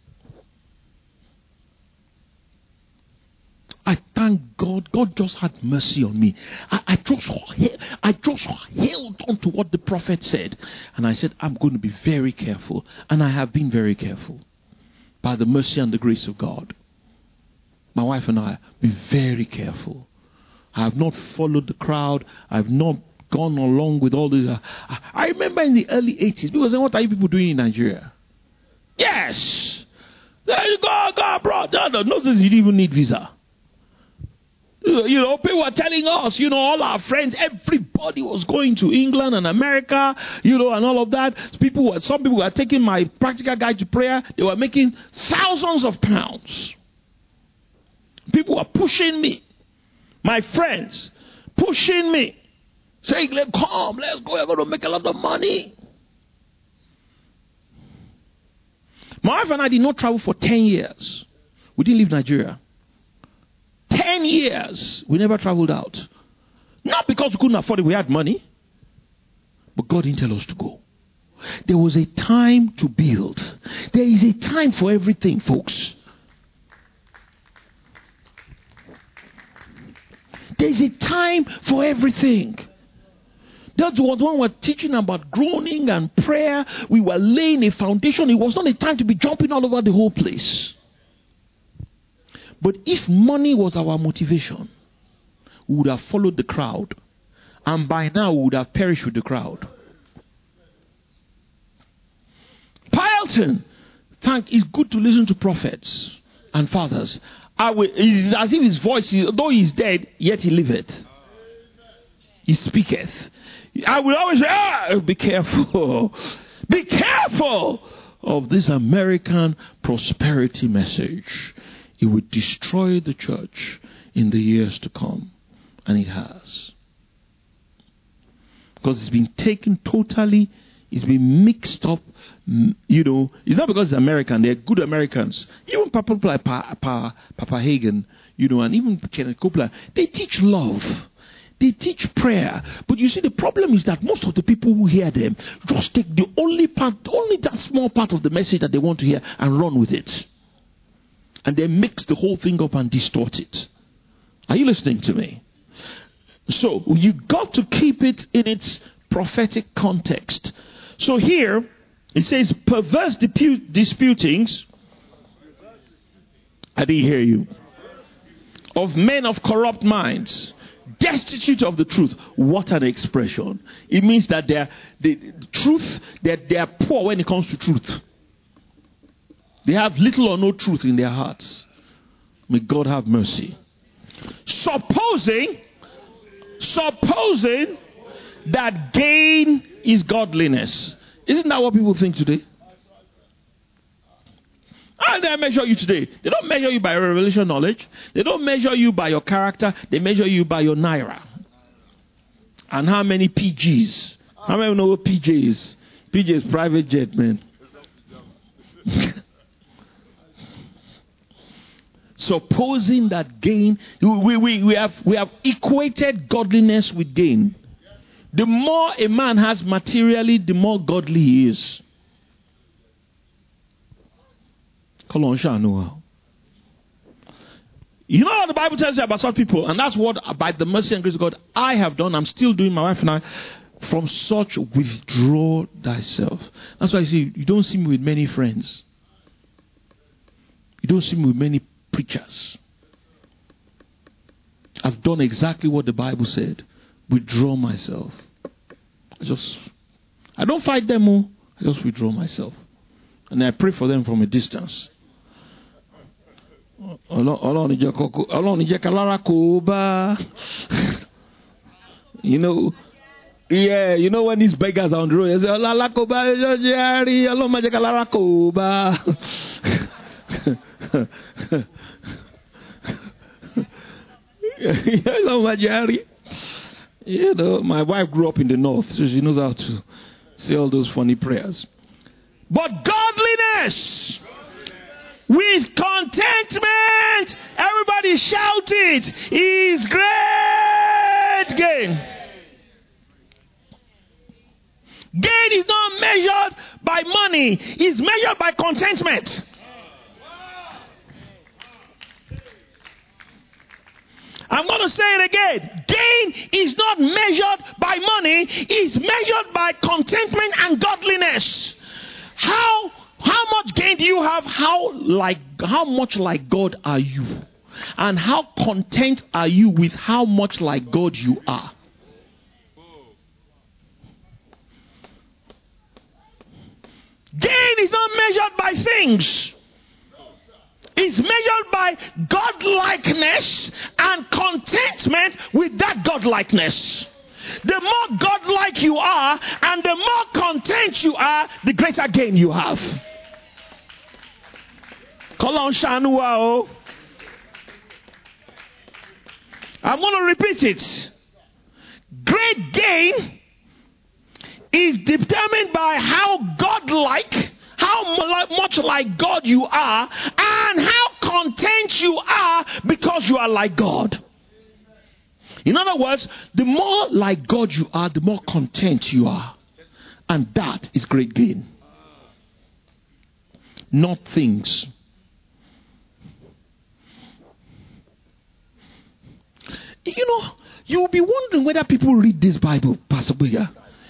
I thank God. God just had mercy on me. I, I just I just held on to what the prophet said. And I said, I'm going to be very careful. And I have been very careful. By the mercy and the grace of God. my wife and I, be very careful. I have not followed the crowd. I have not gone along with all this. I, I remember in the early eighties, people saying, what are you people doing in Nigeria? Yes. Go, go abroad. No, no, no, you didn't even need visa. You know, people were telling us, you know, all our friends, everybody was going to England and America, you know, and all of that. People were, some people were taking my practical guide to prayer. They were making thousands of pounds. People were pushing me. My friends, pushing me. Saying, come, let's go. We're going to make a lot of money. My wife and I did not travel for ten years. We didn't leave Nigeria. Ten years, we never traveled out. Not because we couldn't afford it, we had money. But God didn't tell us to go. There was a time to build. There is a time for everything, folks. There is a time for everything. That's what when we're teaching about groaning and prayer, we were laying a foundation. It was not a time to be jumping all over the whole place. But if money was our motivation, we would have followed the crowd. And by now, we would have perished with the crowd. Pilton, thank, it's good to listen to prophets and fathers. I will, it's as if his voice, though he is dead, yet he liveth. He speaketh. I will always say, ah, be careful. Be careful of this American prosperity message. It would destroy the church in the years to come. And it has. Because it's been taken totally, it's been mixed up. You know, it's not because it's American, they're good Americans. Even people like pa, pa, Papa Hagen, you know, and even Kenneth Copeland, they teach love. They teach prayer. But you see, the problem is that most of the people who hear them just take the only part, only that small part of the message that they want to hear and run with it. And they mix the whole thing up and distort it. Are you listening to me? So, you got to keep it in its prophetic context. So here, it says, perverse dispute, disputings. I didn't hear you. Of men of corrupt minds, destitute of the truth. What an expression. It means that they're, they, the truth, that they are poor when it comes to truth. They have little or no truth in their hearts. May God have mercy. Supposing, supposing that gain is godliness. Isn't that what people think today? How do they measure you today? They don't measure you by revelation knowledge. They don't measure you by your character. They measure you by your naira. And how many P Gs? How many know what P J is? P J is private jet, man. Supposing that gain, we, we, we, have, we have equated godliness with gain. The more a man has materially, the more godly he is. Come on, Shanoa. You know what the Bible tells you about such people? And that's what, by the mercy and grace of God, I have done. I'm still doing, my wife and I. From such, withdraw thyself. That's why you see, you don't see me with many friends. You don't see me with many preachers. I've done exactly what the Bible said. Withdraw myself. I just, I don't fight them all. I just withdraw myself. And I pray for them from a distance. You know, yeah, you know when these beggars are on the road, they say, you know, my wife grew up in the north, so she knows how to say all those funny prayers. But godliness with contentment, everybody shout it, is great gain. Gain is not measured by money, it's measured by contentment. I'm going to say it again. Gain is not measured by money, it's measured by contentment and godliness. How how much gain do you have? How like how much like God are you? And how content are you with how much like God you are? Gain is not measured by things. It's measured by godlikeness and contentment with that godlikeness. The more godlike you are and the more content you are, the greater gain you have. Kolon Shanua. I'm going to repeat it. Great gain is determined by how godlike, how much like God you are, and how content you are because you are like God. In other words, the more like God you are, the more content you are. And that is great gain. Not things. You know, you'll be wondering whether people read this Bible, Pastor Buya.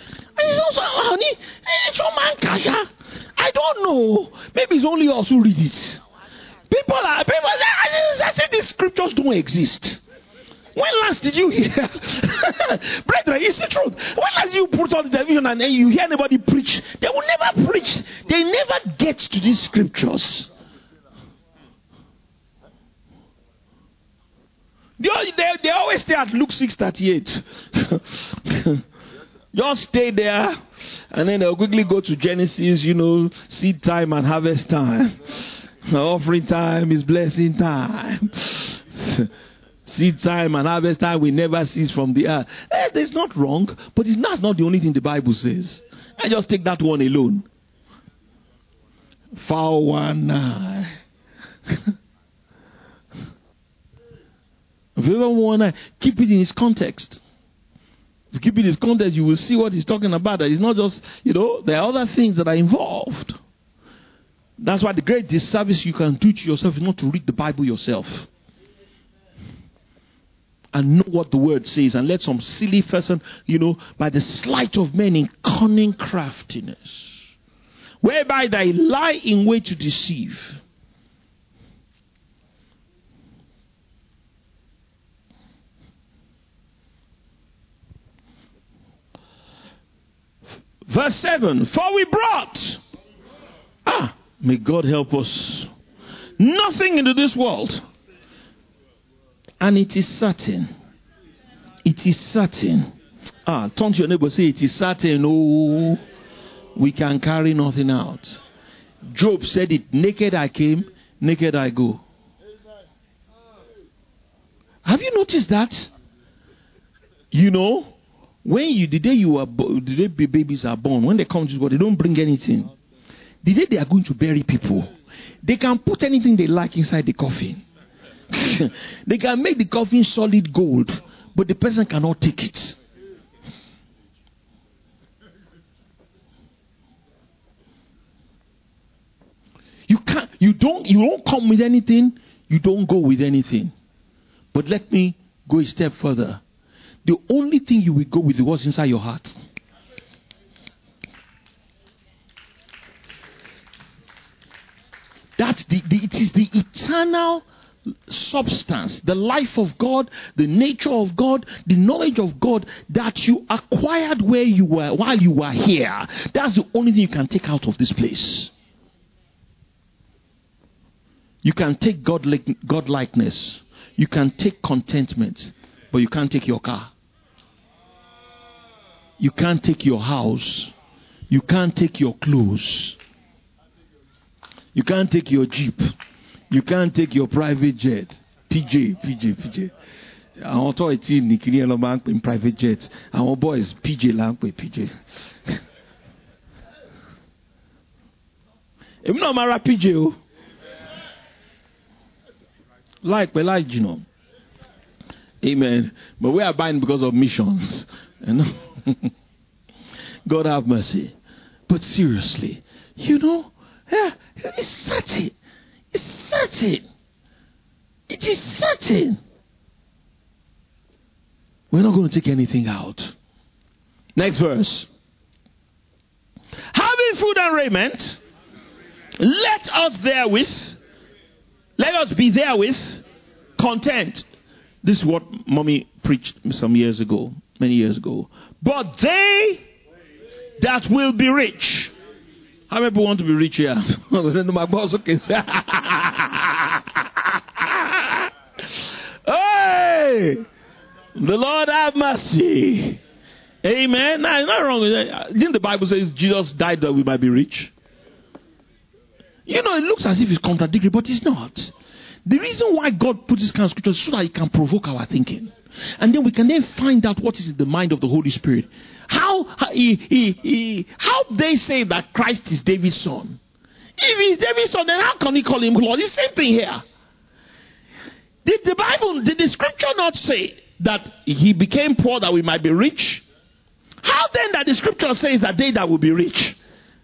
I don't know. Maybe it's only us who read it. People are, people are saying these scriptures don't exist. When last did you hear? Brethren, it's the truth. When last you put on the television and then you hear anybody preach? They will never preach. They never get to these scriptures. They, they, they always stay at Luke six thirty-eight. Just stay there and then they'll quickly go to Genesis, you know, seed time and harvest time. Offering time is blessing time. Seed time and harvest time will never cease from the earth. Eh, there's not wrong, but it's not, not the only thing the Bible says. I just take that one alone. Foul one eye. If you ever want to keep it in its context. If you keep it in its context, you will see what he's talking about. That it's not just, you know, there are other things that are involved. That's why the great disservice you can do to yourself is not to read the Bible yourself. And know what the word says. And let some silly person, you know, by the sleight of men in cunning craftiness, whereby they lie in wait to deceive. Verse seven. For we brought. Ah, may God help us. Nothing into this world. And it is certain. It is certain. Ah, turn to your neighbor, say, it is certain. Oh, we can carry nothing out. Job said it. Naked I came, naked I go. Have you noticed that? You know, when you the day you are the day babies are born, when they come to this world, they don't bring anything. The day they are going to bury people, they can put anything they like inside the coffin. They can make the coffin solid gold, but the person cannot take it. You can't. You don't. You don't come with anything. You don't go with anything. But let me go a step further. The only thing you will go with is what's inside your heart. That's the, the. It is the eternal substance, the life of God, the nature of God, the knowledge of God that you acquired where you were while you were here. That's the only thing you can take out of this place. You can take godlike, godlikeness. You can take contentment, but you can't take your car. You can't take your house. You can't take your clothes. You can't take your Jeep. You can't take your private jet. P J, P J, P J. Àwọn tó ìtì ní kí ni ẹ lọ máa ń pè private jet. Àwọn boys P J là ń pè P J. Èmi náà máa ra P J o. Láìpẹ́ láì jìnnà. Amen. But we are buying because of missions. You know? God have mercy. But seriously, you know, yeah, it's certain. It's certain. It is certain. We're not going to take anything out. Next verse. Having food and raiment, let us therewith, let us be therewith content. This is what mommy preached some years ago, many years ago. But they that will be rich. How many people want to be rich here? My boss can say, hey, the Lord have mercy. Amen. No, it's not wrong. Didn't the Bible say Jesus died that we might be rich? You know, it looks as if it's contradictory, but it's not. The reason why God put this kind of scripture is so that it can provoke our thinking. And then we can then find out what is in the mind of the Holy Spirit. How, how, he, he, he, how they say that Christ is David's son. If he's David's son, then how can he call him Lord? It's the same thing here. Did the Bible, did the scripture not say that he became poor that we might be rich? How then that the scripture says that they that will be rich?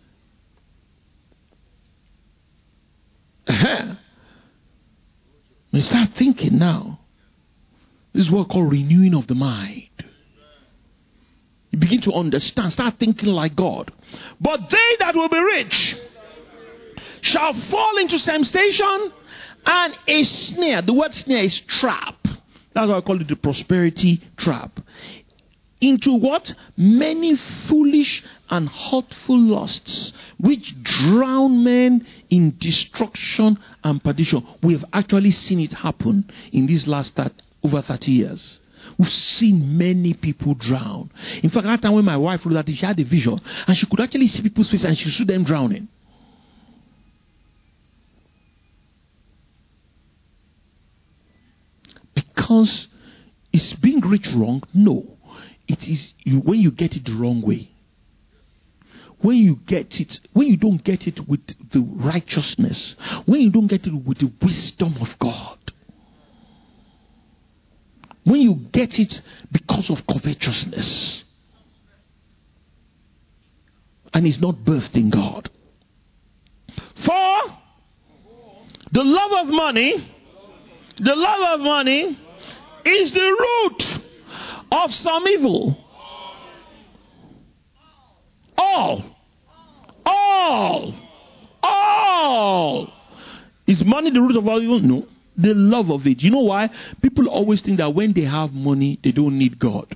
Uh-huh. We start thinking now. This is what we call renewing of the mind. You begin to understand, start thinking like God. But they that will be rich shall fall into temptation and a snare. The word snare is trap. That's why I call it the prosperity trap. Into what? Many foolish and hurtful lusts, which drown men in destruction and perdition. We have actually seen it happen in these last thirty, over thirty years. We've seen many people drown. In fact, that time when my wife wrote that, she had a vision, and she could actually see people's faces, and she saw them drowning. Because is being rich wrong? No. It is you, when you get it the wrong way. When you get it, when you don't get it with the righteousness, when you don't get it with the wisdom of God, when you get it because of covetousness, and it's not birthed in God. For the love of money, the love of money is the root of some evil. All. All. All. Is money the root of all evil? No. The love of it. You know why? People always think that when they have money, they don't need God.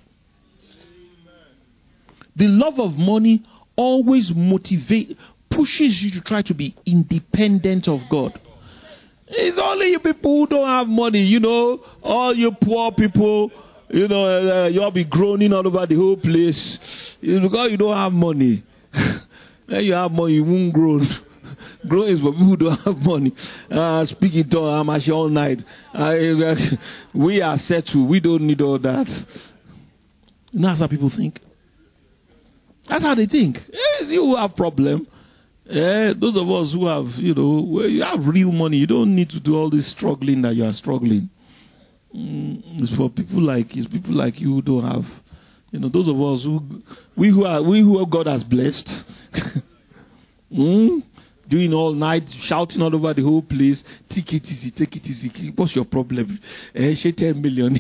The love of money always motivates, pushes you to try to be independent of God. It's only you people who don't have money, you know, all you poor people, you know, uh, you'll be groaning all over the whole place. Because you don't have money. When you have money, you won't groan. Groan is for people who don't have money. Uh, speaking to I'm actually all night. Uh, we are settled. We don't need all that. And that's how people think. That's how they think. Yes, you have problem. Yeah, those of us who have, you know, where you have real money, you don't need to do all this struggling that you are struggling. Mm, it's for people like it's people like you who don't have, you know, those of us who we who are we who God has blessed, mm, doing all night, shouting all over the whole place. Take it easy, take it easy. What's your problem? Eh, she ten million.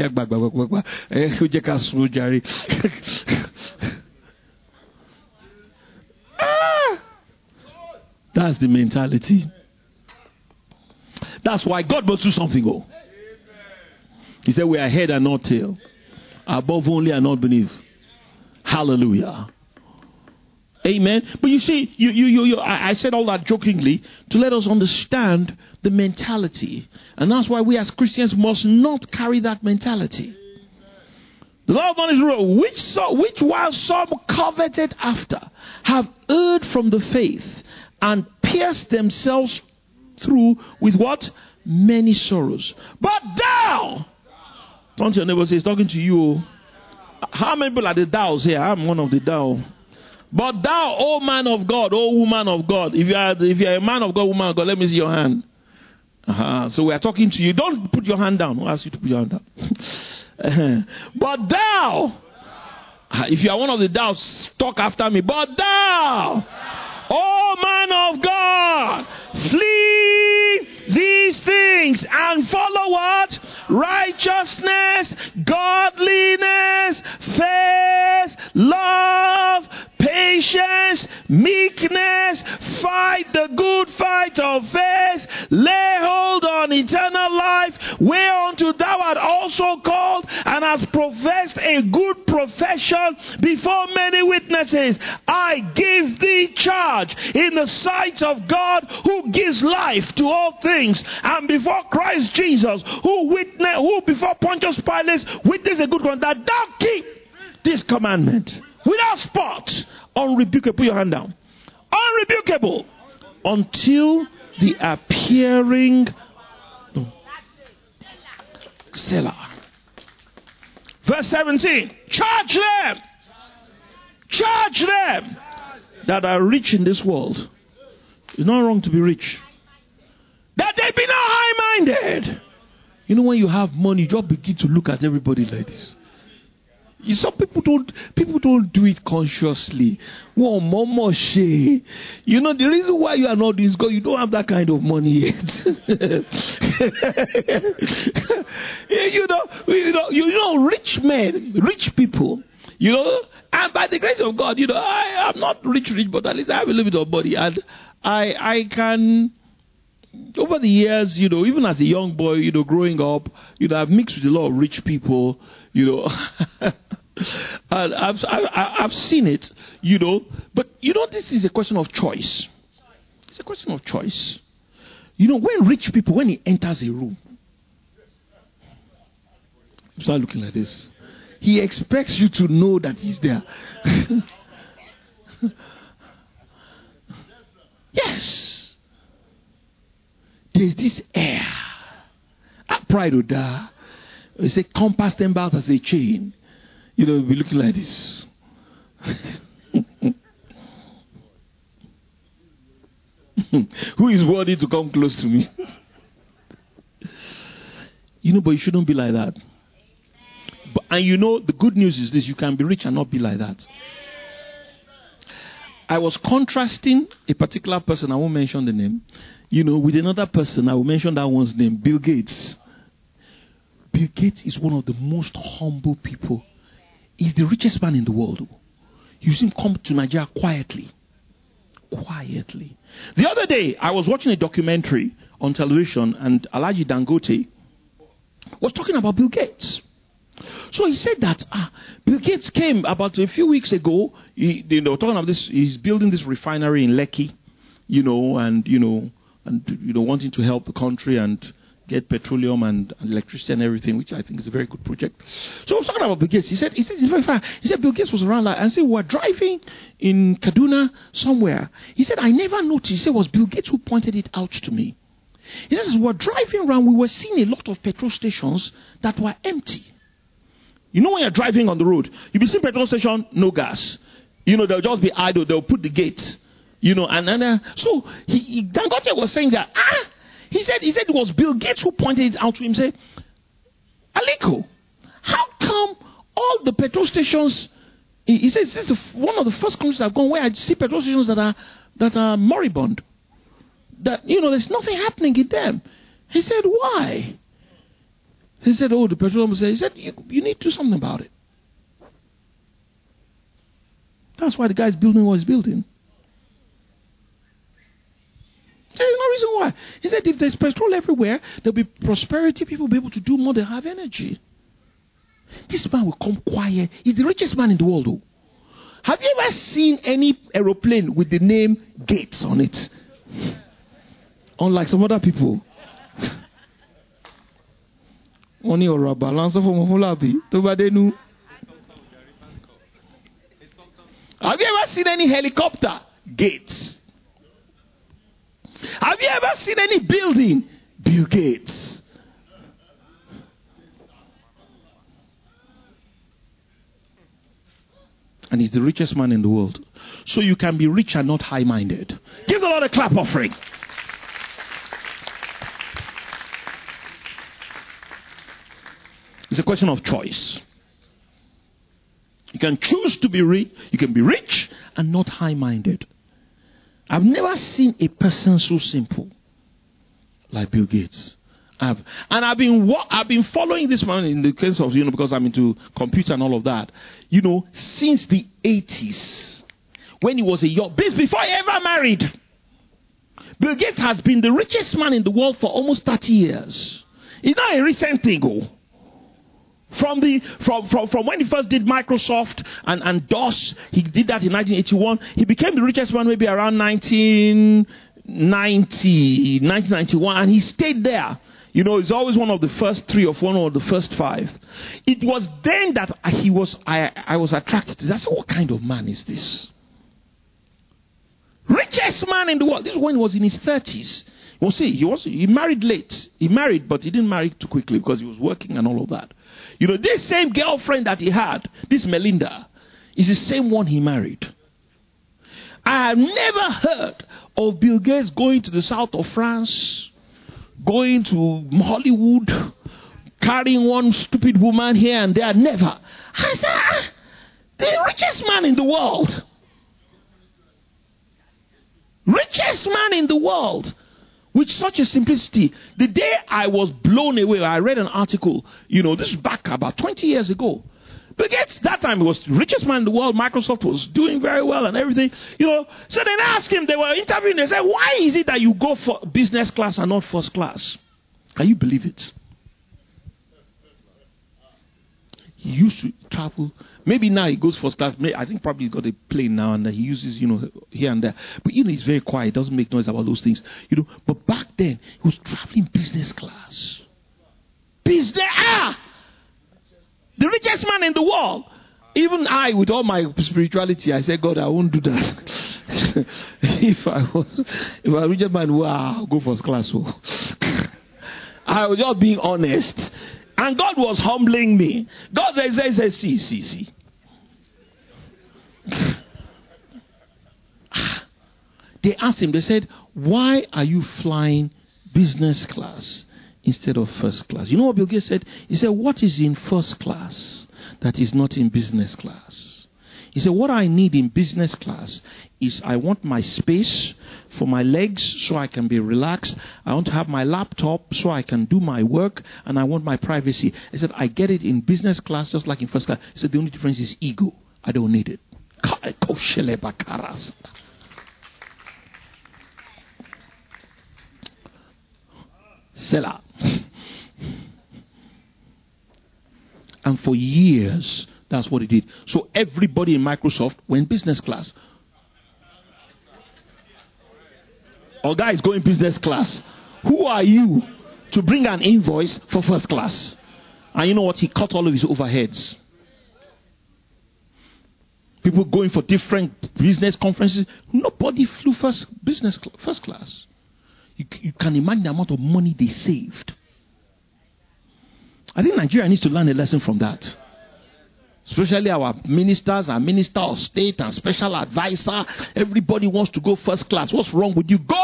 That's the mentality. That's why God must do something. Oh, He said we are head and not tail, above only and not beneath. Hallelujah. Amen. But you see, you, you, you, you, I, I said all that jokingly to let us understand the mentality, and that's why we as Christians must not carry that mentality. The law of money is rule, which so, which while some coveted after, have erred from the faith, and pierced themselves through with what? Many sorrows. But thou, turn to your neighbor, say, he's talking to you. How many people are the thous here? I'm one of the thou. But thou, O man of God, O woman of God, if you are if you are a man of God, woman of God, let me see your hand. Uh-huh. So we are talking to you. Don't put your hand down. I'll ask you to put your hand down. uh-huh. But thou, if you are one of the thous, talk after me. But thou, O man of God, flee these things and follow what? Righteousness, godliness, faith, love, patience. patience, meekness, fight the good fight of faith, lay hold on eternal life, whereunto thou art also called, and hast professed a good profession before many witnesses. I give thee charge in the sight of God, who gives life to all things, and before Christ Jesus, who witness, who before Pontius Pilate witnessed a good one, that thou keep this commandment without spot, unrebukable. Put your hand down. Unrebukable until the appearing no, Selah. Verse seventeen. Charge them. Charge them that are rich in this world. It's not wrong to be rich. That they be not high-minded. You know, when you have money, you just begin to look at everybody like this. You, some people don't people don't do it consciously. Whoa, mama she. You know the reason why you are not doing this because you don't have that kind of money yet. you know, you know, you know, rich men, rich people, you know, and by the grace of God, you know, I am not rich, rich, but at least I have a little bit of money, and I I can. Over the years, you know, even as a young boy, you know, growing up, you know, I've mixed with a lot of rich people, you know, and I've, I, I've seen it, you know, but, you know, this is a question of choice. It's a question of choice. You know, when rich people, when he enters a room, start looking like this, he expects you to know that he's there. Yes. There's this air. A pride or da. They say compass them about as a chain. You know, be looking like this. Who is worthy to come close to me? You know, but you shouldn't be like that. But, and you know, the good news is this: you can be rich and not be like that. I was contrasting a particular person, I won't mention the name, you know, with another person. I will mention that one's name, Bill Gates. Bill Gates is one of the most humble people. He's the richest man in the world. You see him come to Nigeria quietly. Quietly. The other day, I was watching a documentary on television, and Alhaji Dangote was talking about Bill Gates. So he said that ah, Bill Gates came about a few weeks ago. He, they were talking about this. He's building this refinery in Lekki, you know, and you know, and you know, wanting to help the country and get petroleum and electricity and everything, which I think is a very good project. So I was talking about Bill Gates. He said, he said, it's very fine. He said Bill Gates was around, like, and said we were driving in Kaduna somewhere. He said I never noticed. He said it was Bill Gates who pointed it out to me. He says we were driving around. We were seeing a lot of petrol stations that were empty. You know when you're driving on the road, you'll be seeing petrol station, no gas. You know, they'll just be idle. They'll put the gate. You know, and then, uh, so he, he, Dangote was saying that, ah, he said, he said it was Bill Gates who pointed it out to him. Say, Aliko, how come all the petrol stations, he, he says this is one of the first countries I've gone where I see petrol stations that are, that are moribund. That, you know, there's nothing happening in them. He said, why? He said, oh, the petroleum said, he said, you, you need to do something about it. That's why the guy's building what he's building. He said, there's no reason why. He said, if there's petrol everywhere, there'll be prosperity, people will be able to do more, they'll have energy. This man will come quiet. He's the richest man in the world, though. Have you ever seen any aeroplane with the name Gates on it? Unlike some other people. Money or a balance of Mofolabi. Have you ever seen any helicopter? Gates. Have you ever seen any building? Bill Gates. And he's the richest man in the world. So you can be rich and not high-minded. Give the Lord a clap offering. It's a question of choice. You can choose to be rich. You can be rich and not high-minded. I've never seen a person so simple like Bill Gates. I've, and I've been I've been following this man in the case of, you know, because I'm into computer and all of that, you know, since the eighties. when he was a young, before he ever married. Bill Gates has been the richest man in the world for almost thirty years. It's not a recent thing. Oh. From the from, from from when he first did Microsoft and, and DOS, he did that in nineteen eighty-one. He became the richest man maybe around nineteen ninety, nineteen ninety-one, and he stayed there. You know, he's always one of the first three or one of the first five. It was then that he was I, I was attracted to this. I said, what kind of man is this? Richest man in the world. This is when he was in his thirties. Well, see, he was he married late. He married, but he didn't marry too quickly because he was working and all of that. You know, this same girlfriend that he had, this Melinda, is the same one he married. I have never heard of Bill Gates going to the south of France, going to Hollywood, carrying one stupid woman here and there. Never. I said, ah, the richest man in the world. Richest man in the world. With such a simplicity. The day I was blown away, I read an article, you know, this is back about twenty years ago. Bill Gates, that time, he was the richest man in the world. Microsoft was doing very well and everything, you know. So they asked him, they were interviewing, they said, why is it that you go for business class and not first class? Can you believe it? He used to travel. Maybe now he goes first class. I think probably he's got a plane now and he uses, you know, here and there. But, you know, he's very quiet. Doesn't make noise about those things. You know, but back then, he was traveling business class. Business, ah! The richest man in the world. Even I, with all my spirituality, I said, God, I won't do that. if I was, if I was a richest man, wow, I'll go first class. Oh. I was just being honest. And God was humbling me. God says, says, says see, see, see. They asked him, they said, why are you flying business class instead of first class? You know what Bill Gates said? He said, what is in first class that is not in business class? He said, what I need in business class is I want my space for my legs so I can be relaxed. I want to have my laptop so I can do my work, and I want my privacy. He said, I get it in business class just like in first class. He said, the only difference is ego. I don't need it. Selah. And for years, that's what he did. So everybody in Microsoft went business class. Or guys going business class. Who are you to bring an invoice for first class? And you know what? He cut all of his overheads. People going for different business conferences. Nobody flew first business cl- first class. You, you can imagine the amount of money they saved. I think Nigeria needs to learn a lesson from that. Especially our ministers and minister of state and special advisor. Everybody wants to go first class. What's wrong with you? Go!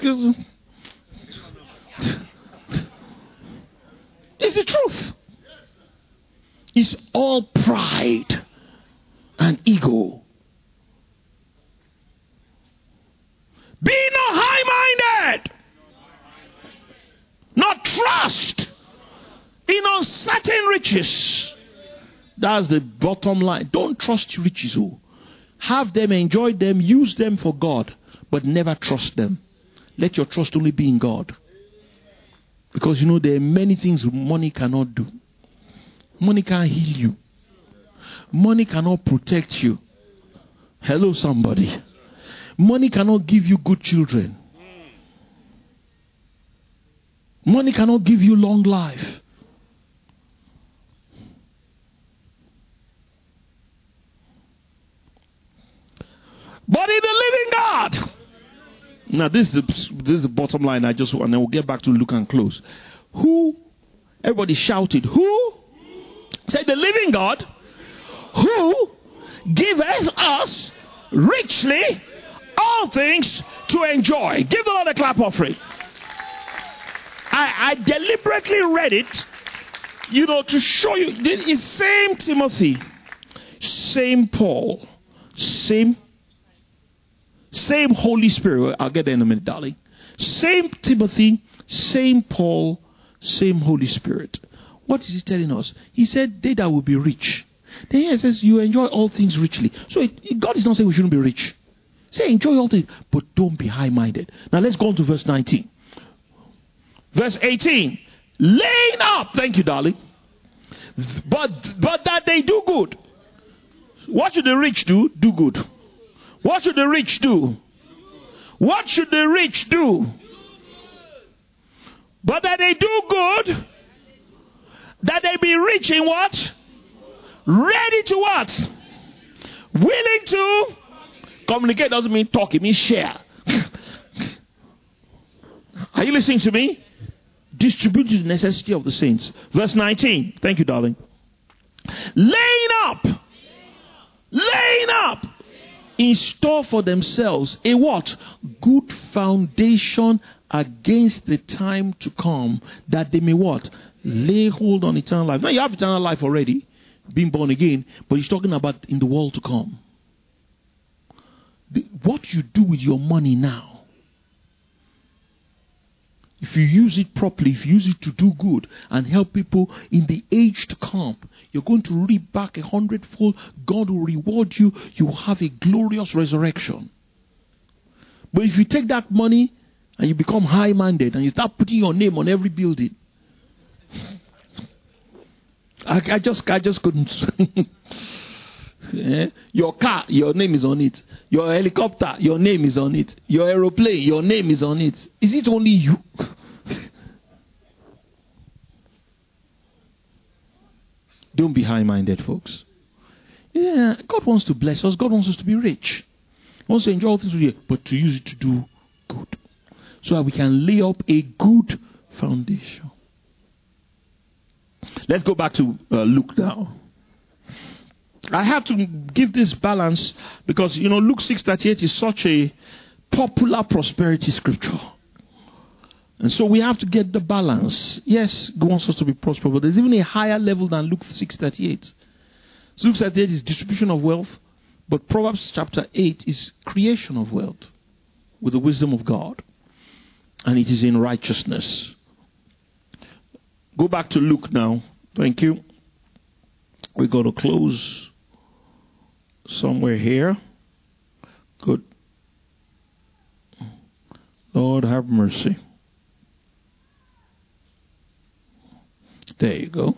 It's the truth. It's all pride and ego. Be not high-minded. Not trust in uncertain riches. That's the bottom line. Don't trust riches. Oh. Have them, enjoy them, use them for God, but never trust them. Let your trust only be in God. Because you know there are many things money cannot do. Money can't heal you. Money cannot protect you. Hello, somebody. Money cannot give you good children. Money cannot give you long life. But in the living God. Now this is the, this is the bottom line. I just and then we'll get back to Luke and close. Who? Everybody shouted. Who? Say the living God. Who giveth us richly all things to enjoy. Give the Lord a clap offering. I, I deliberately read it, you know, to show you. It's same Timothy, same Paul, same, same Holy Spirit. I'll get there in a minute, darling. Same Timothy, same Paul, same Holy Spirit. What is he telling us? He said, they that will be rich. Then he says, you enjoy all things richly. So it, it, God is not saying we shouldn't be rich. Say, enjoy all things, but don't be high-minded. Now let's go on to verse nineteen. Verse eighteen. Laying up, thank you, darling. But, but that they do good. What should the rich do? Do good. What should the rich do? What should the rich do? But that they do good, that they be rich in what? Ready to what? Willing to communicate doesn't mean talk, it means share. Are you listening to me? Distribute the necessity of the saints. Verse nineteen. Thank you, darling. Laying up. Laying up. In store for themselves a what? Good foundation against the time to come, that they may what? Lay hold on eternal life. Now you have eternal life already, being born again, but he's talking about in the world to come. The, what you do with your money now, if you use it properly, if you use it to do good and help people in the age to come, you're going to reap back a hundredfold. God will reward you. You will have a glorious resurrection. But if you take that money and you become high-minded and you start putting your name on every building, I, I just, I just couldn't. Yeah? Your car, your name is on it. Your helicopter, your name is on it. Your aeroplane, your name is on it. Is it only you? Don't be high-minded, folks. Yeah, God wants to bless us. God wants us to be rich. He wants to enjoy all things we do, but to use it to do good, so that we can lay up a good foundation. Let's go back to uh, Luke now. I have to give this balance because, you know, Luke six thirty-eight is such a popular prosperity scripture. And so we have to get the balance. Yes, God wants us to be prosperous, but there's even a higher level than Luke six thirty-eight. So Luke thirty-eight is distribution of wealth, but Proverbs chapter eight is creation of wealth with the wisdom of God. And it is in righteousness. Go back to Luke now. Thank you. We're going to close somewhere here. Good. Lord, have mercy. There you go.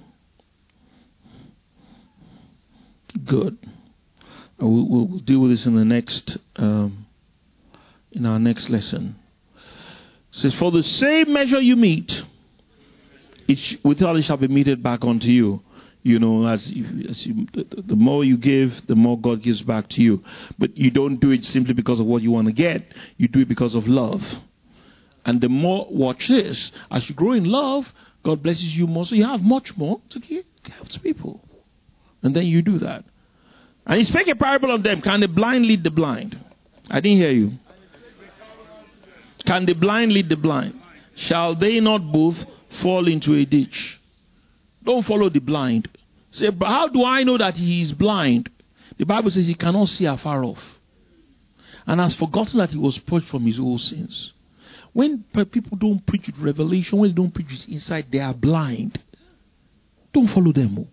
Good. We'll, we'll deal with this in the next, um, in our next lesson. It says, for the same measure you meet, it sh- withal it shall be meted back unto you. You know, as, you, as you, the, the more you give, the more God gives back to you. But you don't do it simply because of what you want to get. You do it because of love. And the more, watch this, as you grow in love, God blesses you more. So you have much more to give, help to people. And then you do that. And he spake a parable of them. Can the blind lead the blind? I didn't hear you. Can the blind lead the blind? Shall they not both fall into a ditch? Don't follow the blind. Say, but how do I know that he is blind? The Bible says he cannot see afar off. And has forgotten that he was purged from his old sins. When people don't preach with revelation, when they don't preach with insight, they are blind. Don't follow them.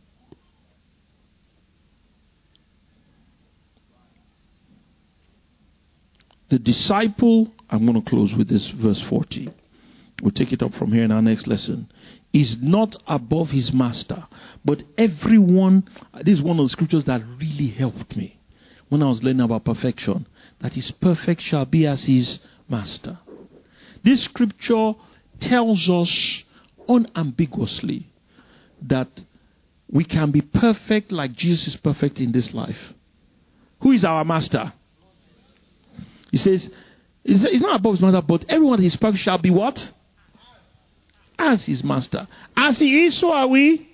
The disciple, I'm going to close with this verse forty. We'll take it up from here in our next lesson. Is not above his master, but everyone. This is one of the scriptures that really helped me when I was learning about perfection. That his perfect shall be as his master. This scripture tells us unambiguously that we can be perfect like Jesus is perfect in this life. Who is our master? He says, it's not above his master, but everyone his perfect shall be what? As his master. As he is, so are we.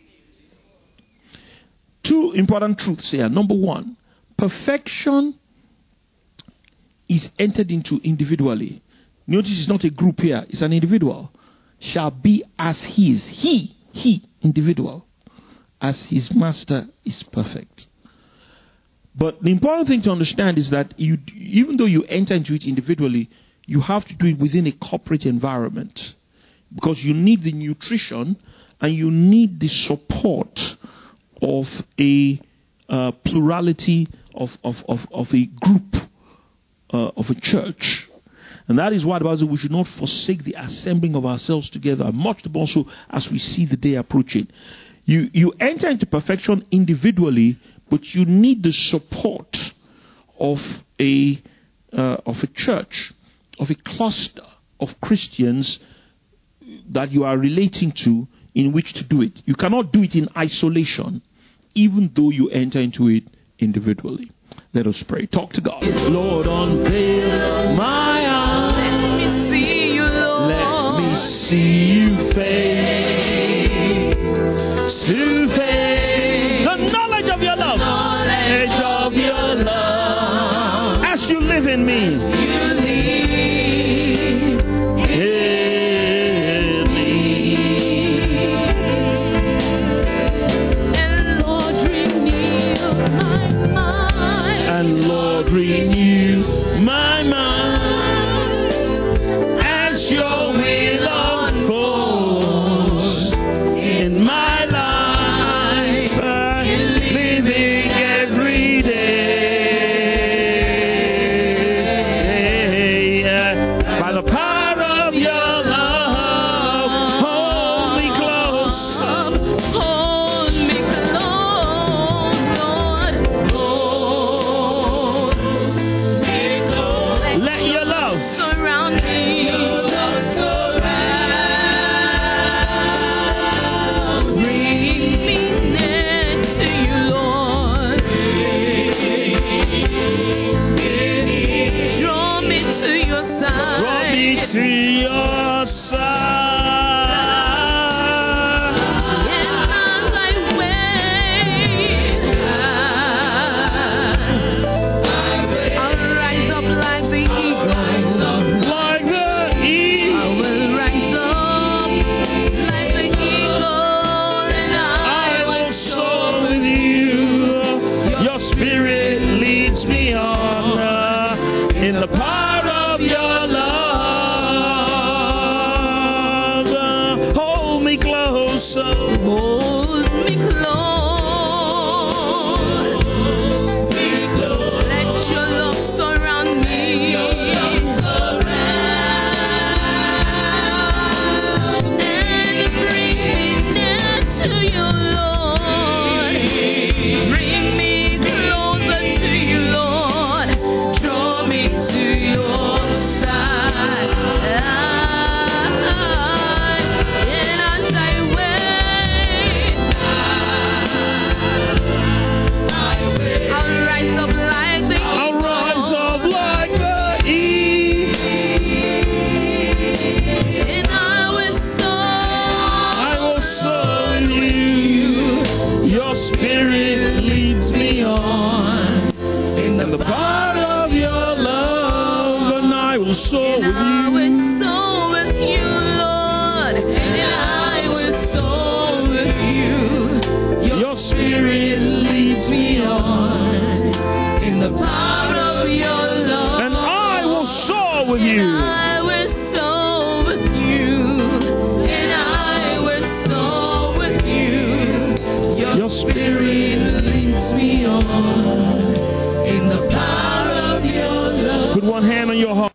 Two important truths here. Number one, perfection is entered into individually. Notice it's not a group here, it's an individual. Shall be as his. He, he, individual. As his master is perfect. But the important thing to understand is that you, even though you enter into it individually, you have to do it within a corporate environment. Because you need the nutrition and you need the support of a uh, plurality of, of, of, of a group uh, of a church. And that is why the Bible says we should not forsake the assembling of ourselves together, much more so as we see the day approaching. You you enter into perfection individually, but you need the support of a uh, of a church, of a cluster of Christians that you are relating to in which to do it. You cannot do it in isolation, even though you enter into it individually. Let us pray. Talk to God. Lord, unveil my eyes. Let me see you, Lord. Let me see you face to face. The knowledge of your love. Knowledge of your love. As you live in me. You live in me. and Lord, renew my mind. And Lord, renew my mind as your will unfolds in my life. I'm living every day by the power of your love. Hold me close. Hold me close, Lord. Hold me close. Let your love Surround me. Bring me near to you, Lord. Draw me to your draw me side. to your side. And as I wait, I'll rise up like the eagle. Like the I eagle, will rise up like the eagle, and I I will will soar with you. Your spirit leads me on uh, in the power of your love. Uh, hold me close. uh, hold me close. Let your love surround me. And bring me near to you, Lord. Bring me closer to you, Lord. Draw me to your side. And as I wait, I'll rise up like the I'll rise up like the eagle. and I will soar. I will soar with you. Your spirit leads me on in the power of your love, and I will soar And with I you. will soar with you, Lord. And I will soar with you. Your spirit leads me on, in the power of your love. and I will soar with And you. I